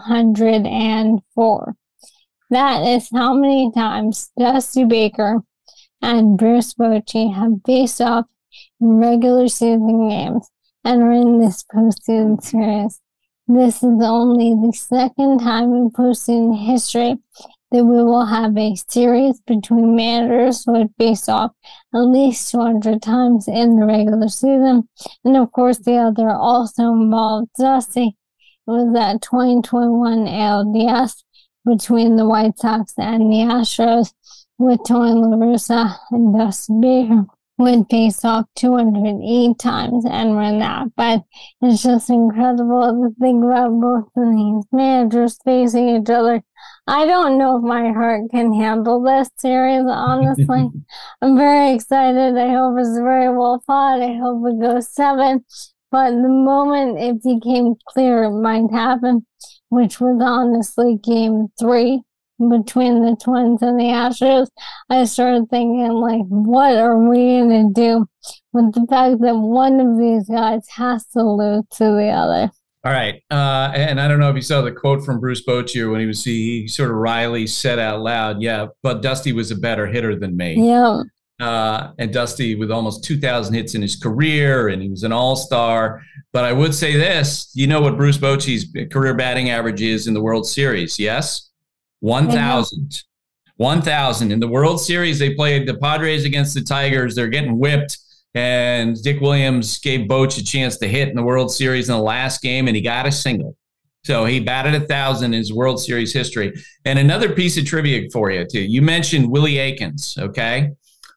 Speaker 16: 204. That is how many times Dusty Baker and Bruce Bochy have faced off in regular season games and are in this postseason series. This is only the second time in postseason history that we will have a series between managers who had faced off at least 200 times in the regular season. And of course, the other also involved Dusty. It was that 2021 ALDS between the White Sox and the Astros, with Tony La Russa and Dusty Baker would face off 208 times and win that. But it's just incredible to think about both of these managers facing each other. I don't know if my heart can handle this series, honestly. I'm very excited. I hope it's very well fought. I hope it goes 7. But the moment it became clear it might happen, which was honestly game 3 between the Twins and the Astros, I started thinking, like, what are we going to do with the fact that one of these guys has to lose to the other?
Speaker 2: All right. And I don't know if you saw the quote from Bruce Bochy when he sort of wryly said out loud, yeah, but Dusty was a better hitter than me.
Speaker 16: Yeah.
Speaker 2: And Dusty with almost 2,000 hits in his career, and he was an all-star. But I would say this, you know what Bruce Bochy's career batting average is in the World Series, yes? 1,000. 1,000. In the World Series, they played the Padres against the Tigers. They're getting whipped. And Dick Williams gave Boch a chance to hit in the World Series in the last game, and he got a single. So he batted 1,000 in his World Series history. And another piece of trivia for you, too. You mentioned Willie Aikens, okay?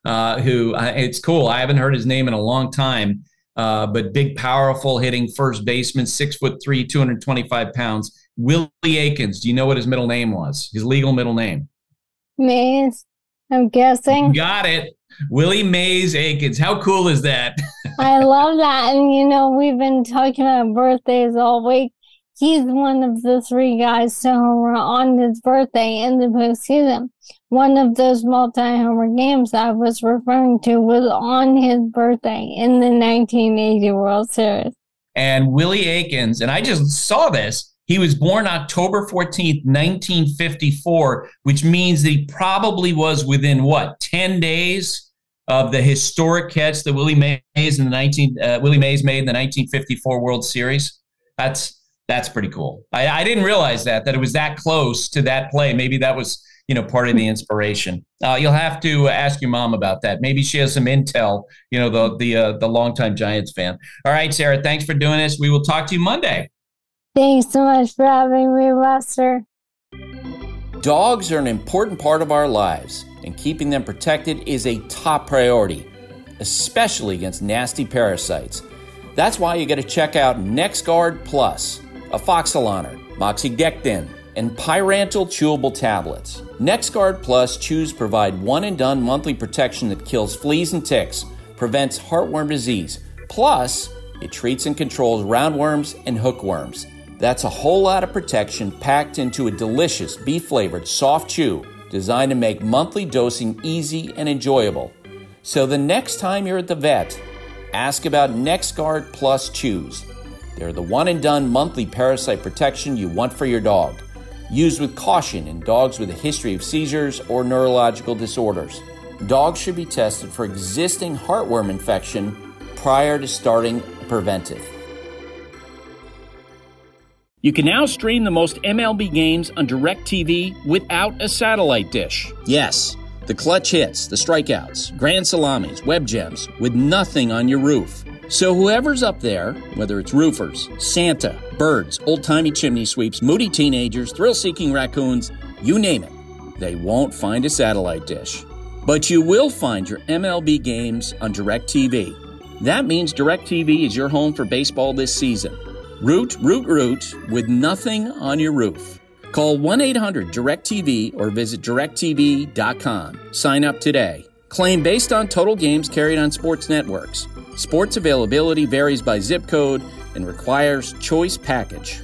Speaker 2: who it's cool. I haven't heard his name in a long time, but big, powerful hitting first baseman, 6'3", 225 pounds. Willie Aikens. Do you know what his middle name was? His legal middle name?
Speaker 16: Mays, I'm guessing.
Speaker 2: Got it. Willie Mays Aikens. How cool is that?
Speaker 16: I love that. And, we've been talking about birthdays all week. He's one of the 3 guys to homer on his birthday in the postseason. One of those multi-homer games I was referring to was on his birthday in the 1980 World Series.
Speaker 2: And Willie Aikens, and I just saw this, he was born October 14th, 1954, which means that he probably was within, 10 days of the historic catch that Willie Mays made in the 1954 World Series. That's pretty cool. I didn't realize that it was that close to that play. Maybe that was, part of the inspiration. You'll have to ask your mom about that. Maybe she has some intel, the longtime Giants fan. All right, Sarah, thanks for doing this. We will talk to you Monday.
Speaker 16: Thanks so much for having me, Lester.
Speaker 17: Dogs are an important part of our lives, and keeping them protected is a top priority, especially against nasty parasites. That's why you got to check out NexGard Plus, Afoxolaner, Moxidectin, and Pyrantel chewable tablets. NexGard Plus chews provide one-and-done monthly protection that kills fleas and ticks, prevents heartworm disease, plus it treats and controls roundworms and hookworms. That's a whole lot of protection packed into a delicious beef-flavored soft chew designed to make monthly dosing easy and enjoyable. So the next time you're at the vet, ask about NexGard Plus chews. They're the one-and-done monthly parasite protection you want for your dog. Used with caution in dogs with a history of seizures or neurological disorders. Dogs should be tested for existing heartworm infection prior to starting preventive.
Speaker 5: You can now stream the most MLB games on DirecTV without a satellite dish.
Speaker 17: Yes, the clutch hits, the strikeouts, grand salamis, web gems, with nothing on your roof. So whoever's up there, whether it's roofers, Santa, birds, old-timey chimney sweeps, moody teenagers, thrill-seeking raccoons, you name it, they won't find a satellite dish. But you will find your MLB games on DirecTV. That means DirecTV is your home for baseball this season. Root with nothing on your roof. Call 1-800-DIRECTV or visit directtv.com. Sign up today. Claim based on total games carried on sports networks. Sports availability varies by zip code and requires choice package.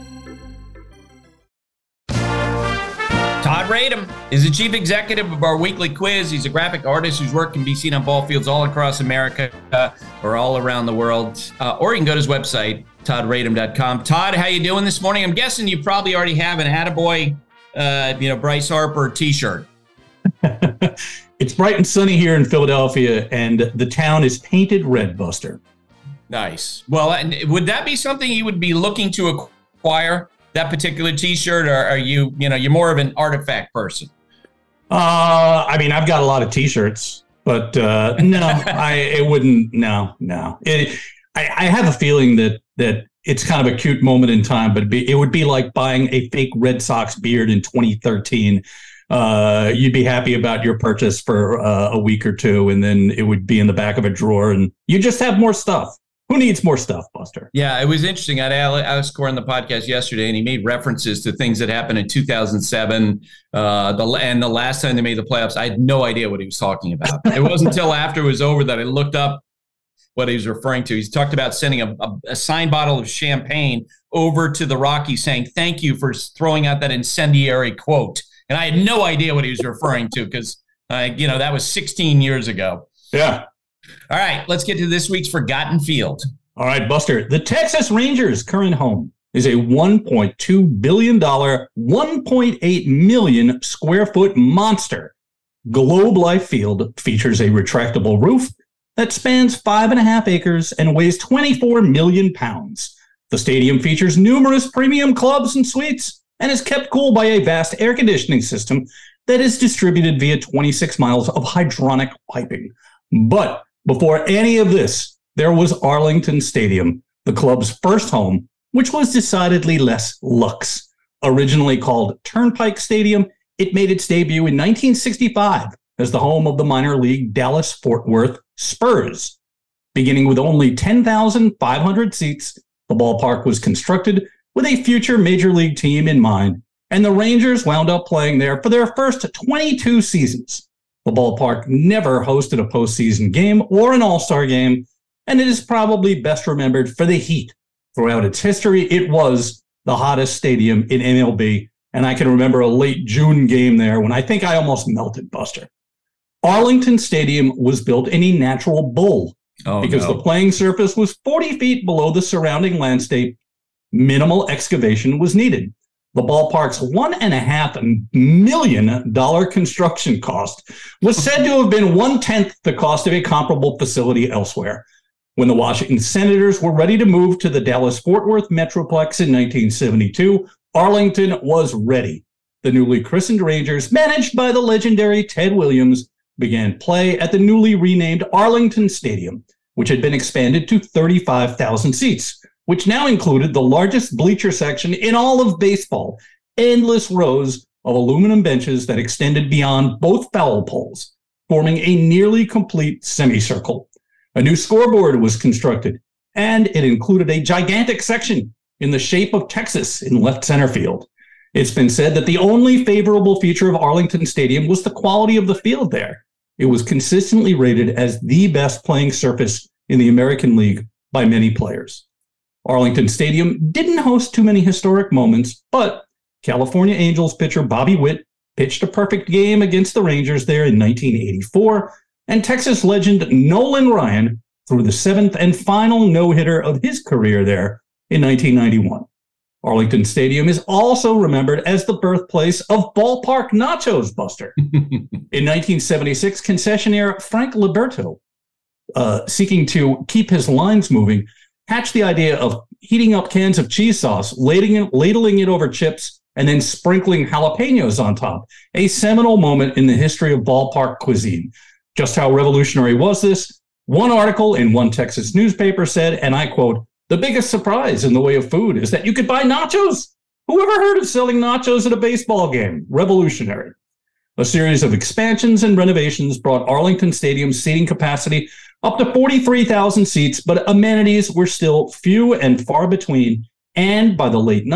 Speaker 2: Todd Radom is the chief executive of our weekly quiz. He's a graphic artist whose work can be seen on ball fields all across America or all around the world. Or you can go to his website, toddradom.com. Todd, how you doing this morning? I'm guessing you probably already have an Attaboy, Bryce Harper t-shirt.
Speaker 18: It's bright and sunny here in Philadelphia, and the town is painted red, Buster.
Speaker 2: Nice. Well, and would that be something you would be looking to acquire, that particular t-shirt, or are you, you're more of an artifact person?
Speaker 18: I've got a lot of t-shirts, but no, it wouldn't. No. I have a feeling that it's kind of a cute moment in time, but it would be like buying a fake Red Sox beard in 2013. You'd be happy about your purchase for a week or two, and then it would be in the back of a drawer, and you just have more stuff. Who needs more stuff, Buster? Yeah,
Speaker 2: it was interesting. I had Alex Core on the podcast yesterday, and he made references to things that happened in 2007. And the last time they made the playoffs, I had no idea what he was talking about. It wasn't until after it was over that I looked up what he was referring to. He's talked about sending a signed bottle of champagne over to the Rockies saying, thank you for throwing out that incendiary quote. And I had no idea what he was referring to because, that was 16 years ago.
Speaker 18: Yeah.
Speaker 2: All right, let's get to this week's Forgotten Field.
Speaker 18: All right, Buster. The Texas Rangers' current home is a $1.2 billion, 1.8 million square foot monster. Globe Life Field features a retractable roof that spans 5.5 acres and weighs 24 million pounds. The stadium features numerous premium clubs and suites and is kept cool by a vast air conditioning system that is distributed via 26 miles of hydronic piping. But before any of this, there was Arlington Stadium, the club's first home, which was decidedly less luxe. Originally called Turnpike Stadium, it made its debut in 1965 as the home of the minor league Dallas-Fort Worth Spurs. Beginning with only 10,500 seats, the ballpark was constructed with a future major league team in mind, and the Rangers wound up playing there for their first 22 seasons. The ballpark never hosted a postseason game or an all-star game, and it is probably best remembered for the heat. Throughout its history, it was the hottest stadium in MLB, and I can remember a late June game there when I think I almost melted, Buster. Arlington Stadium was built in a natural bowl because the playing surface was 40 feet below the surrounding landscape. Minimal excavation was needed. The ballpark's $1.5 million construction cost was said to have been 1/10 the cost of a comparable facility elsewhere. When the Washington Senators were ready to move to the Dallas-Fort Worth Metroplex in 1972, Arlington was ready. The newly christened Rangers, managed by the legendary Ted Williams, began play at the newly renamed Arlington Stadium, which had been expanded to 35,000 seats, which now included the largest bleacher section in all of baseball, endless rows of aluminum benches that extended beyond both foul poles, forming a nearly complete semicircle. A new scoreboard was constructed, and it included a gigantic section in the shape of Texas in left center field. It's been said that the only favorable feature of Arlington Stadium was the quality of the field there. It was consistently rated as the best playing surface in the American League by many players. Arlington Stadium didn't host too many historic moments, but California Angels pitcher Bobby Witt pitched a perfect game against the Rangers there in 1984, and Texas legend Nolan Ryan threw the seventh and final no-hitter of his career there in 1991. Arlington Stadium is also remembered as the birthplace of ballpark nachos, Buster. In 1976, concessionaire Frank Liberto, seeking to keep his lines moving, hatched the idea of heating up cans of cheese sauce, ladling it over chips, and then sprinkling jalapenos on top, a seminal moment in the history of ballpark cuisine. Just how revolutionary was this? One article in one Texas newspaper said, and I quote, "The biggest surprise in the way of food is that you could buy nachos. Who ever heard of selling nachos at a baseball game? Revolutionary." A series of expansions and renovations brought Arlington Stadium's seating capacity up to 43,000 seats, but amenities were still few and far between. And by the late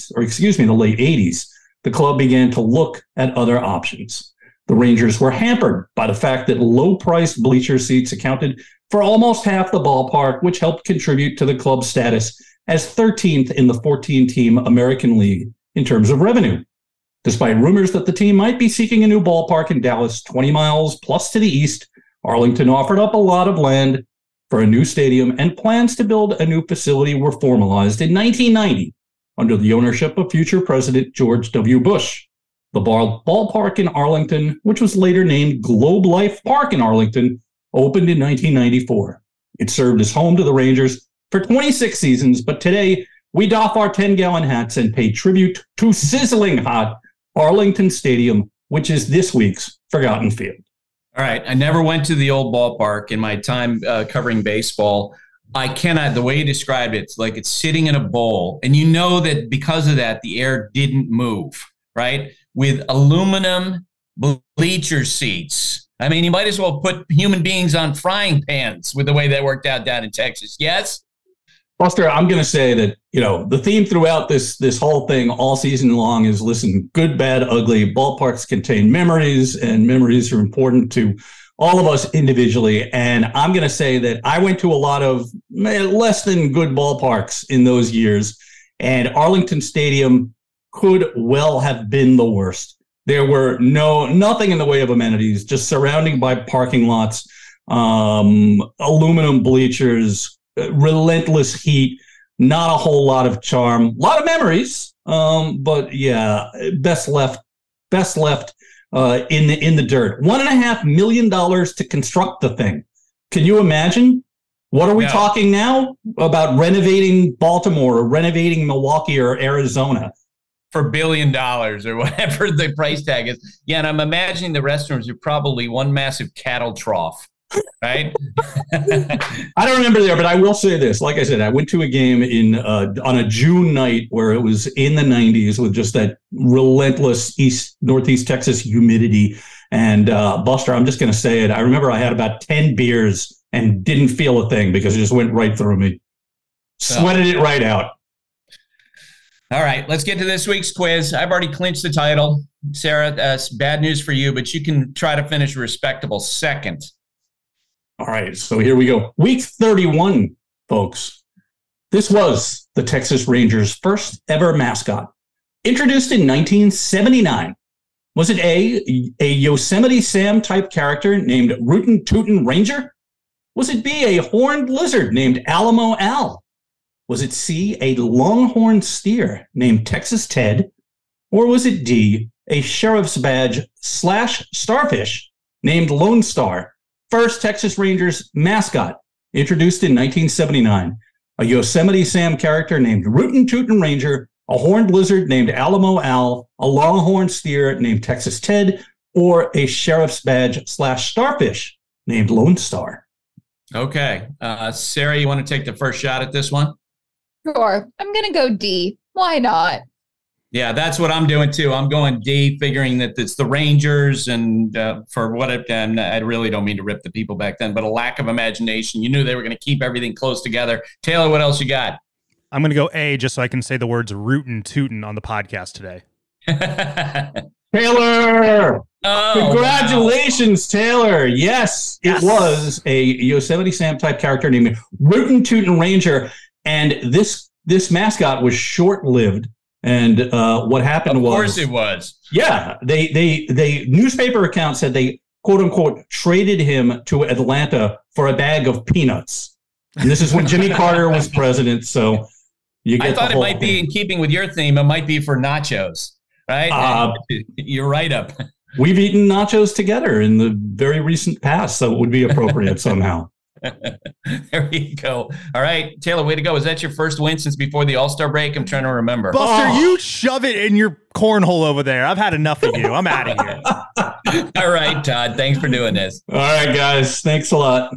Speaker 18: 80s, the club began to look at other options. The Rangers were hampered by the fact that low-priced bleacher seats accounted for almost half the ballpark, which helped contribute to the club's status as 13th in the 14-team American League in terms of revenue. Despite rumors that the team might be seeking a new ballpark in Dallas, 20 miles plus to the east, Arlington offered up a lot of land for a new stadium, and plans to build a new facility were formalized in 1990 under the ownership of future President George W. Bush. The ballpark in Arlington, which was later named Globe Life Park in Arlington, opened in 1994. It served as home to the Rangers for 26 seasons, but today we doff our 10-gallon hats and pay tribute to sizzling hot Arlington Stadium, which is this week's Forgotten Field.
Speaker 2: All right. I never went to the old ballpark in my time covering baseball. I cannot, the way you described it, it's like it's sitting in a bowl. And you know that because of that, the air didn't move, right? With aluminum bleacher seats. I mean, you might as well put human beings on frying pans with the way that worked out down in Texas. Yes?
Speaker 18: Buster, I'm going to say that, the theme throughout this whole thing all season long is, listen, good, bad, ugly. Ballparks contain memories, and memories are important to all of us individually. And I'm going to say that I went to a lot of less than good ballparks in those years, and Arlington Stadium could well have been the worst. There were nothing in the way of amenities, just surrounding by parking lots, aluminum bleachers, relentless heat, not a whole lot of charm, a lot of memories. But yeah, best left in the dirt. $1.5 million to construct the thing. Can you imagine? What are we talking now about renovating Baltimore or renovating Milwaukee or Arizona?
Speaker 2: For $1 billion or whatever the price tag is. Yeah, and I'm imagining the restrooms are probably one massive cattle trough, right?
Speaker 18: I don't remember there, but I will say this. Like I said, I went to a game on a June night where it was in the 90s with just that relentless northeast Texas humidity. And Buster, I'm just going to say it. I remember I had about 10 beers and didn't feel a thing because it just went right through me. Sweated it right out.
Speaker 2: All right, let's get to this week's quiz. I've already clinched the title. Sarah, that's bad news for you, but you can try to finish a respectable second.
Speaker 18: All right, so here we go. Week 31, folks. This was the Texas Rangers' first ever mascot. Introduced in 1979. Was it A Yosemite Sam type character named Rootin' Tootin' Ranger? Was it B, a horned lizard named Alamo Al? Was it C, a longhorn steer named Texas Ted? Or was it D, a sheriff's badge / starfish named Lone Star? First Texas Rangers mascot, introduced in 1979. A Yosemite Sam character named Rootin' Tootin' Ranger, a horned lizard named Alamo Al, a longhorn steer named Texas Ted, or a sheriff's badge / starfish named Lone Star.
Speaker 2: Okay. Sarah, you want to take the first shot at this one?
Speaker 3: Sure. I'm going to go D. Why not?
Speaker 2: Yeah, that's what I'm doing too. I'm going D, figuring that it's the Rangers, and for what I've done, I really don't mean to rip the people back then, but a lack of imagination. You knew they were going to keep everything close together. Taylor, what else you got?
Speaker 4: I'm going to go A, just so I can say the words rootin' tootin' on the podcast today.
Speaker 18: Taylor!
Speaker 2: Oh,
Speaker 18: congratulations, wow. Taylor. Yes, it was a Yosemite Sam type character named Rootin' Tootin' Ranger. And this mascot was short-lived. And what happened was,
Speaker 2: of course, it was.
Speaker 18: Yeah, they newspaper account said they quote unquote traded him to Atlanta for a bag of peanuts. And this is when Jimmy Carter was president. So you get.
Speaker 2: I thought it might be in keeping with your theme. It might be for nachos, right? You're right up.
Speaker 18: We've eaten nachos together in the very recent past, so it would be appropriate somehow.
Speaker 2: There you go. All right, Taylor, way to go. Is that your first win since before the All-Star break? I'm trying to remember.
Speaker 4: Buster, you shove it in your cornhole over there. I've had enough of you. I'm out of here.
Speaker 2: All right, Todd. Thanks for doing this.
Speaker 18: All right, guys. Thanks a lot.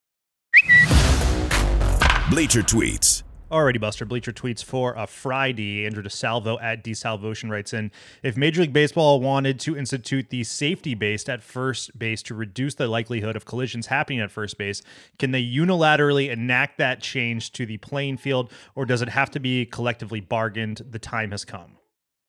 Speaker 1: Bleacher Tweets.
Speaker 4: Alrighty, Buster. Bleacher Tweets for a Friday. Andrew DeSalvo at DeSalvotion writes in, if Major League Baseball wanted to institute the safety base at first base to reduce the likelihood of collisions happening at first base, can they unilaterally enact that change to the playing field, or does it have to be collectively bargained? The time has come.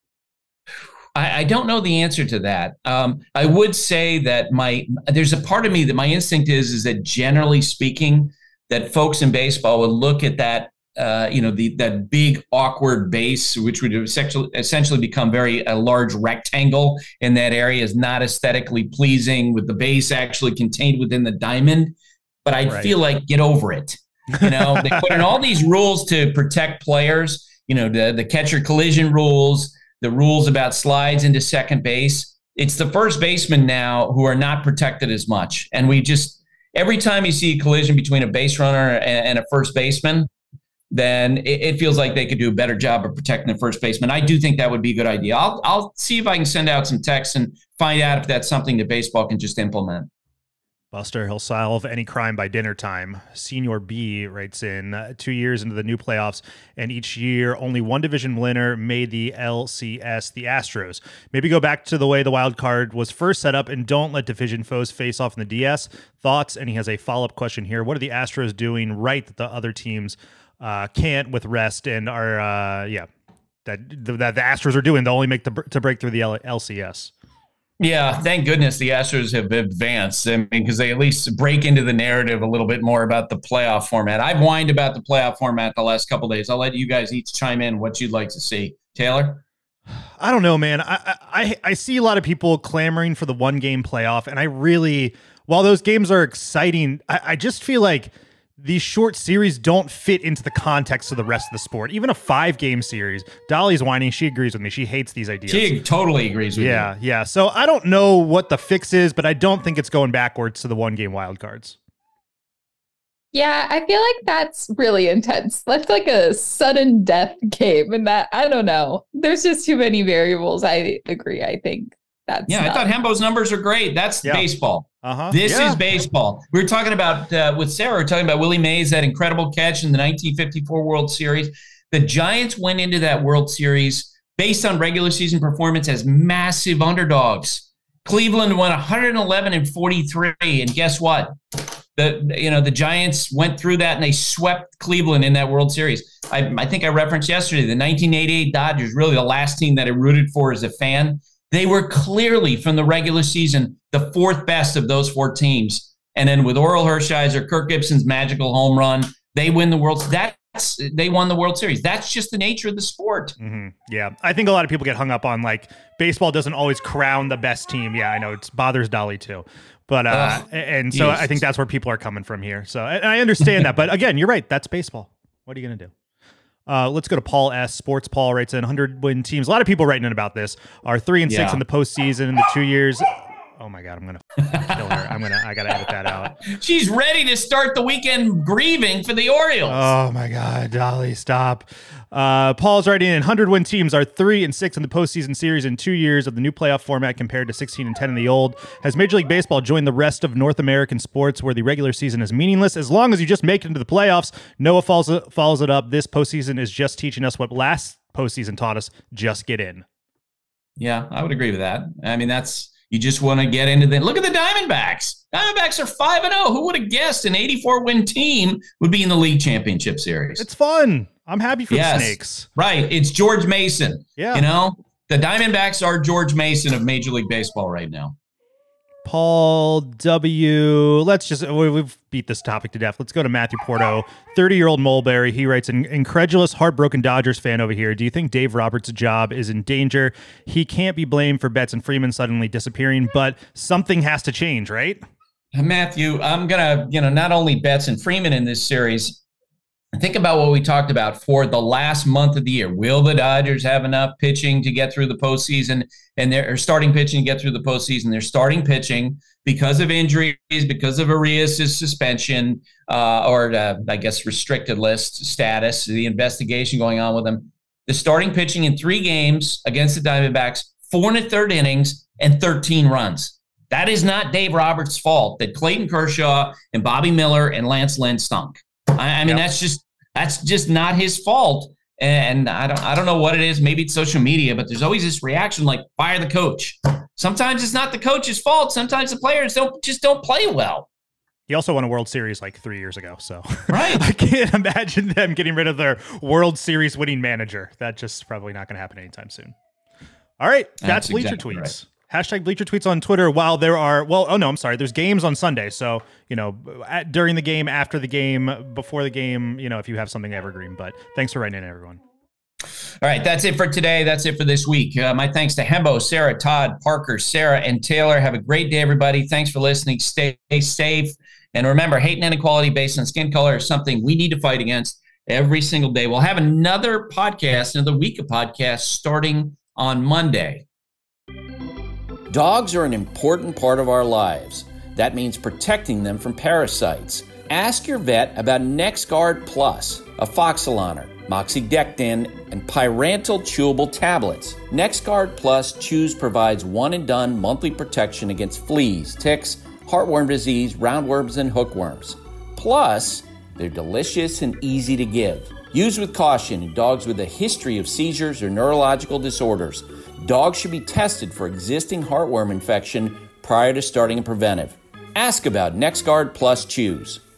Speaker 2: I don't know the answer to that. I would say that there's a part of me that my instinct is that generally speaking, that folks in baseball would look at that that big awkward base, which would essentially become a large rectangle in that area, is not aesthetically pleasing, with the base actually contained within the diamond. But I feel like, get over it. They put in all these rules to protect players, the catcher collision rules, the rules about slides into second base. It's the first baseman now who are not protected as much. And every time you see a collision between a base runner and a first baseman, then it feels like they could do a better job of protecting the first baseman. I do think that would be a good idea. I'll see if I can send out some texts and find out if that's something that baseball can just implement.
Speaker 4: Buster, he'll solve any crime by dinner time. Senior B writes in, 2 years into the new playoffs, and each year only one division winner made the LCS, the Astros. Maybe go back to the way the wild card was first set up and don't let division foes face off in the DS. Thoughts? And he has a follow-up question here. What are the Astros doing right that the other teams can't with rest and are that the Astros are doing to only make to break through the LCS?
Speaker 2: Yeah, thank goodness the Astros have advanced. I mean, because they at least break into the narrative a little bit more about the playoff format. I've whined about the playoff format the last couple of days. I'll let you guys each chime in what you'd like to see. Taylor?
Speaker 4: I don't know, man. I see a lot of people clamoring for the one-game playoff, and I really, while those games are exciting, I just feel like these short series don't fit into the context of the rest of the sport. Even a 5-game series. Dolly's whining. She agrees with me. She hates these ideas.
Speaker 2: She totally agrees with you.
Speaker 4: Yeah. So I don't know what the fix is, but I don't think it's going backwards to the 1-game wildcards.
Speaker 3: Yeah, I feel like that's really intense. That's like a sudden death game. And that, I don't know. There's just too many variables. I agree. I think that's
Speaker 2: I thought Hembo's numbers are great. That's baseball. This is baseball. We were talking about, with Sarah, we were talking about Willie Mays, that incredible catch in the 1954 World Series. The Giants went into that World Series based on regular season performance as massive underdogs. Cleveland went 111-43, and guess what? The Giants went through that and they swept Cleveland in that World Series. I think I referenced yesterday the 1988 Dodgers, really the last team that I rooted for as a fan. They were clearly from the regular season the fourth best of those four teams. And then with Oral Hershiser, Kirk Gibson's magical home run, they win the World Series. They won the World Series. That's just the nature of the sport.
Speaker 4: Mm-hmm. Yeah. I think a lot of people get hung up on like baseball doesn't always crown the best team. Yeah, I know it bothers Dolly too. But and so I think that's where people are coming from here. So and I understand that. But again, you're right. That's baseball. What are you going to do? Let's go to Paul S. Sports Paul writes in 100-win teams. A lot of people writing in about this are 3-6 in the postseason in the 2 years. Oh my God, I'm going to kill her. I got to edit that out.
Speaker 2: She's ready to start the weekend grieving for the Orioles.
Speaker 4: Oh my God, Dolly, stop. Paul's writing in 100-win teams are 3-6 in the postseason series in 2 years of the new playoff format compared to 16-10 in the old. Has Major League Baseball joined the rest of North American sports where the regular season is meaningless? As long as you just make it into the playoffs, Noah follows it up. This postseason is just teaching us what last postseason taught us, just get in.
Speaker 2: Yeah, I would agree with that. I mean, you just want to get into the look at the Diamondbacks. Diamondbacks are 5-0. Who would have guessed an 84-win team would be in the league championship series?
Speaker 4: It's fun. I'm happy for the Snakes.
Speaker 2: Right. It's George Mason.
Speaker 4: Yeah.
Speaker 2: You know, the Diamondbacks are George Mason of Major League Baseball right now.
Speaker 4: Paul W. We've beat this topic to death. Let's go to Matthew Porto, 30-year-old Mulberry. He writes, an incredulous, heartbroken Dodgers fan over here. Do you think Dave Roberts' job is in danger? He can't be blamed for Betts and Freeman suddenly disappearing, but something has to change, right?
Speaker 2: Matthew, I'm going to, not only Betts and Freeman in this series, think about what we talked about for the last month of the year. Will the Dodgers have enough pitching to get through the postseason? And they're starting pitching to get through the postseason. They're starting pitching because of injuries, because of Arias' suspension, I guess restricted list status, the investigation going on with them. The starting pitching in 3 games against the Diamondbacks, 4 1/3 innings, and 13 runs. That is not Dave Roberts' fault that Clayton Kershaw and Bobby Miller and Lance Lynn stunk. I mean, that's just not his fault. And I don't know what it is. Maybe it's social media, but there's always this reaction like fire the coach. Sometimes it's not the coach's fault. Sometimes the players don't play well.
Speaker 4: He also won a World Series like 3 years ago. So
Speaker 2: right.
Speaker 4: I can't imagine them getting rid of their World Series winning manager. That's just probably not going to happen anytime soon. All right. That's Bleacher Tweets. Right. Hashtag Bleacher Tweets on Twitter while there are, there's games on Sunday. So, during the game, after the game, before the game, if you have something evergreen. But thanks for writing in, everyone.
Speaker 2: All right, that's it for today. That's it for this week. My thanks to Hembo, Sarah, Todd, Parker, Sarah, and Taylor. Have a great day, everybody. Thanks for listening. Stay safe. And remember, hate and inequality based on skin color is something we need to fight against every single day. We'll have another week of podcasts starting on Monday.
Speaker 17: Dogs are an important part of our lives. That means protecting them from parasites. Ask your vet about NexGard Plus, Afoxolaner, Moxidectin, and Pyrantel chewable tablets. NexGard Plus Chews provides one-and-done monthly protection against fleas, ticks, heartworm disease, roundworms, and hookworms. Plus, they're delicious and easy to give. Use with caution in dogs with a history of seizures or neurological disorders. Dogs should be tested for existing heartworm infection prior to starting a preventive. Ask about NexGard Plus Chews.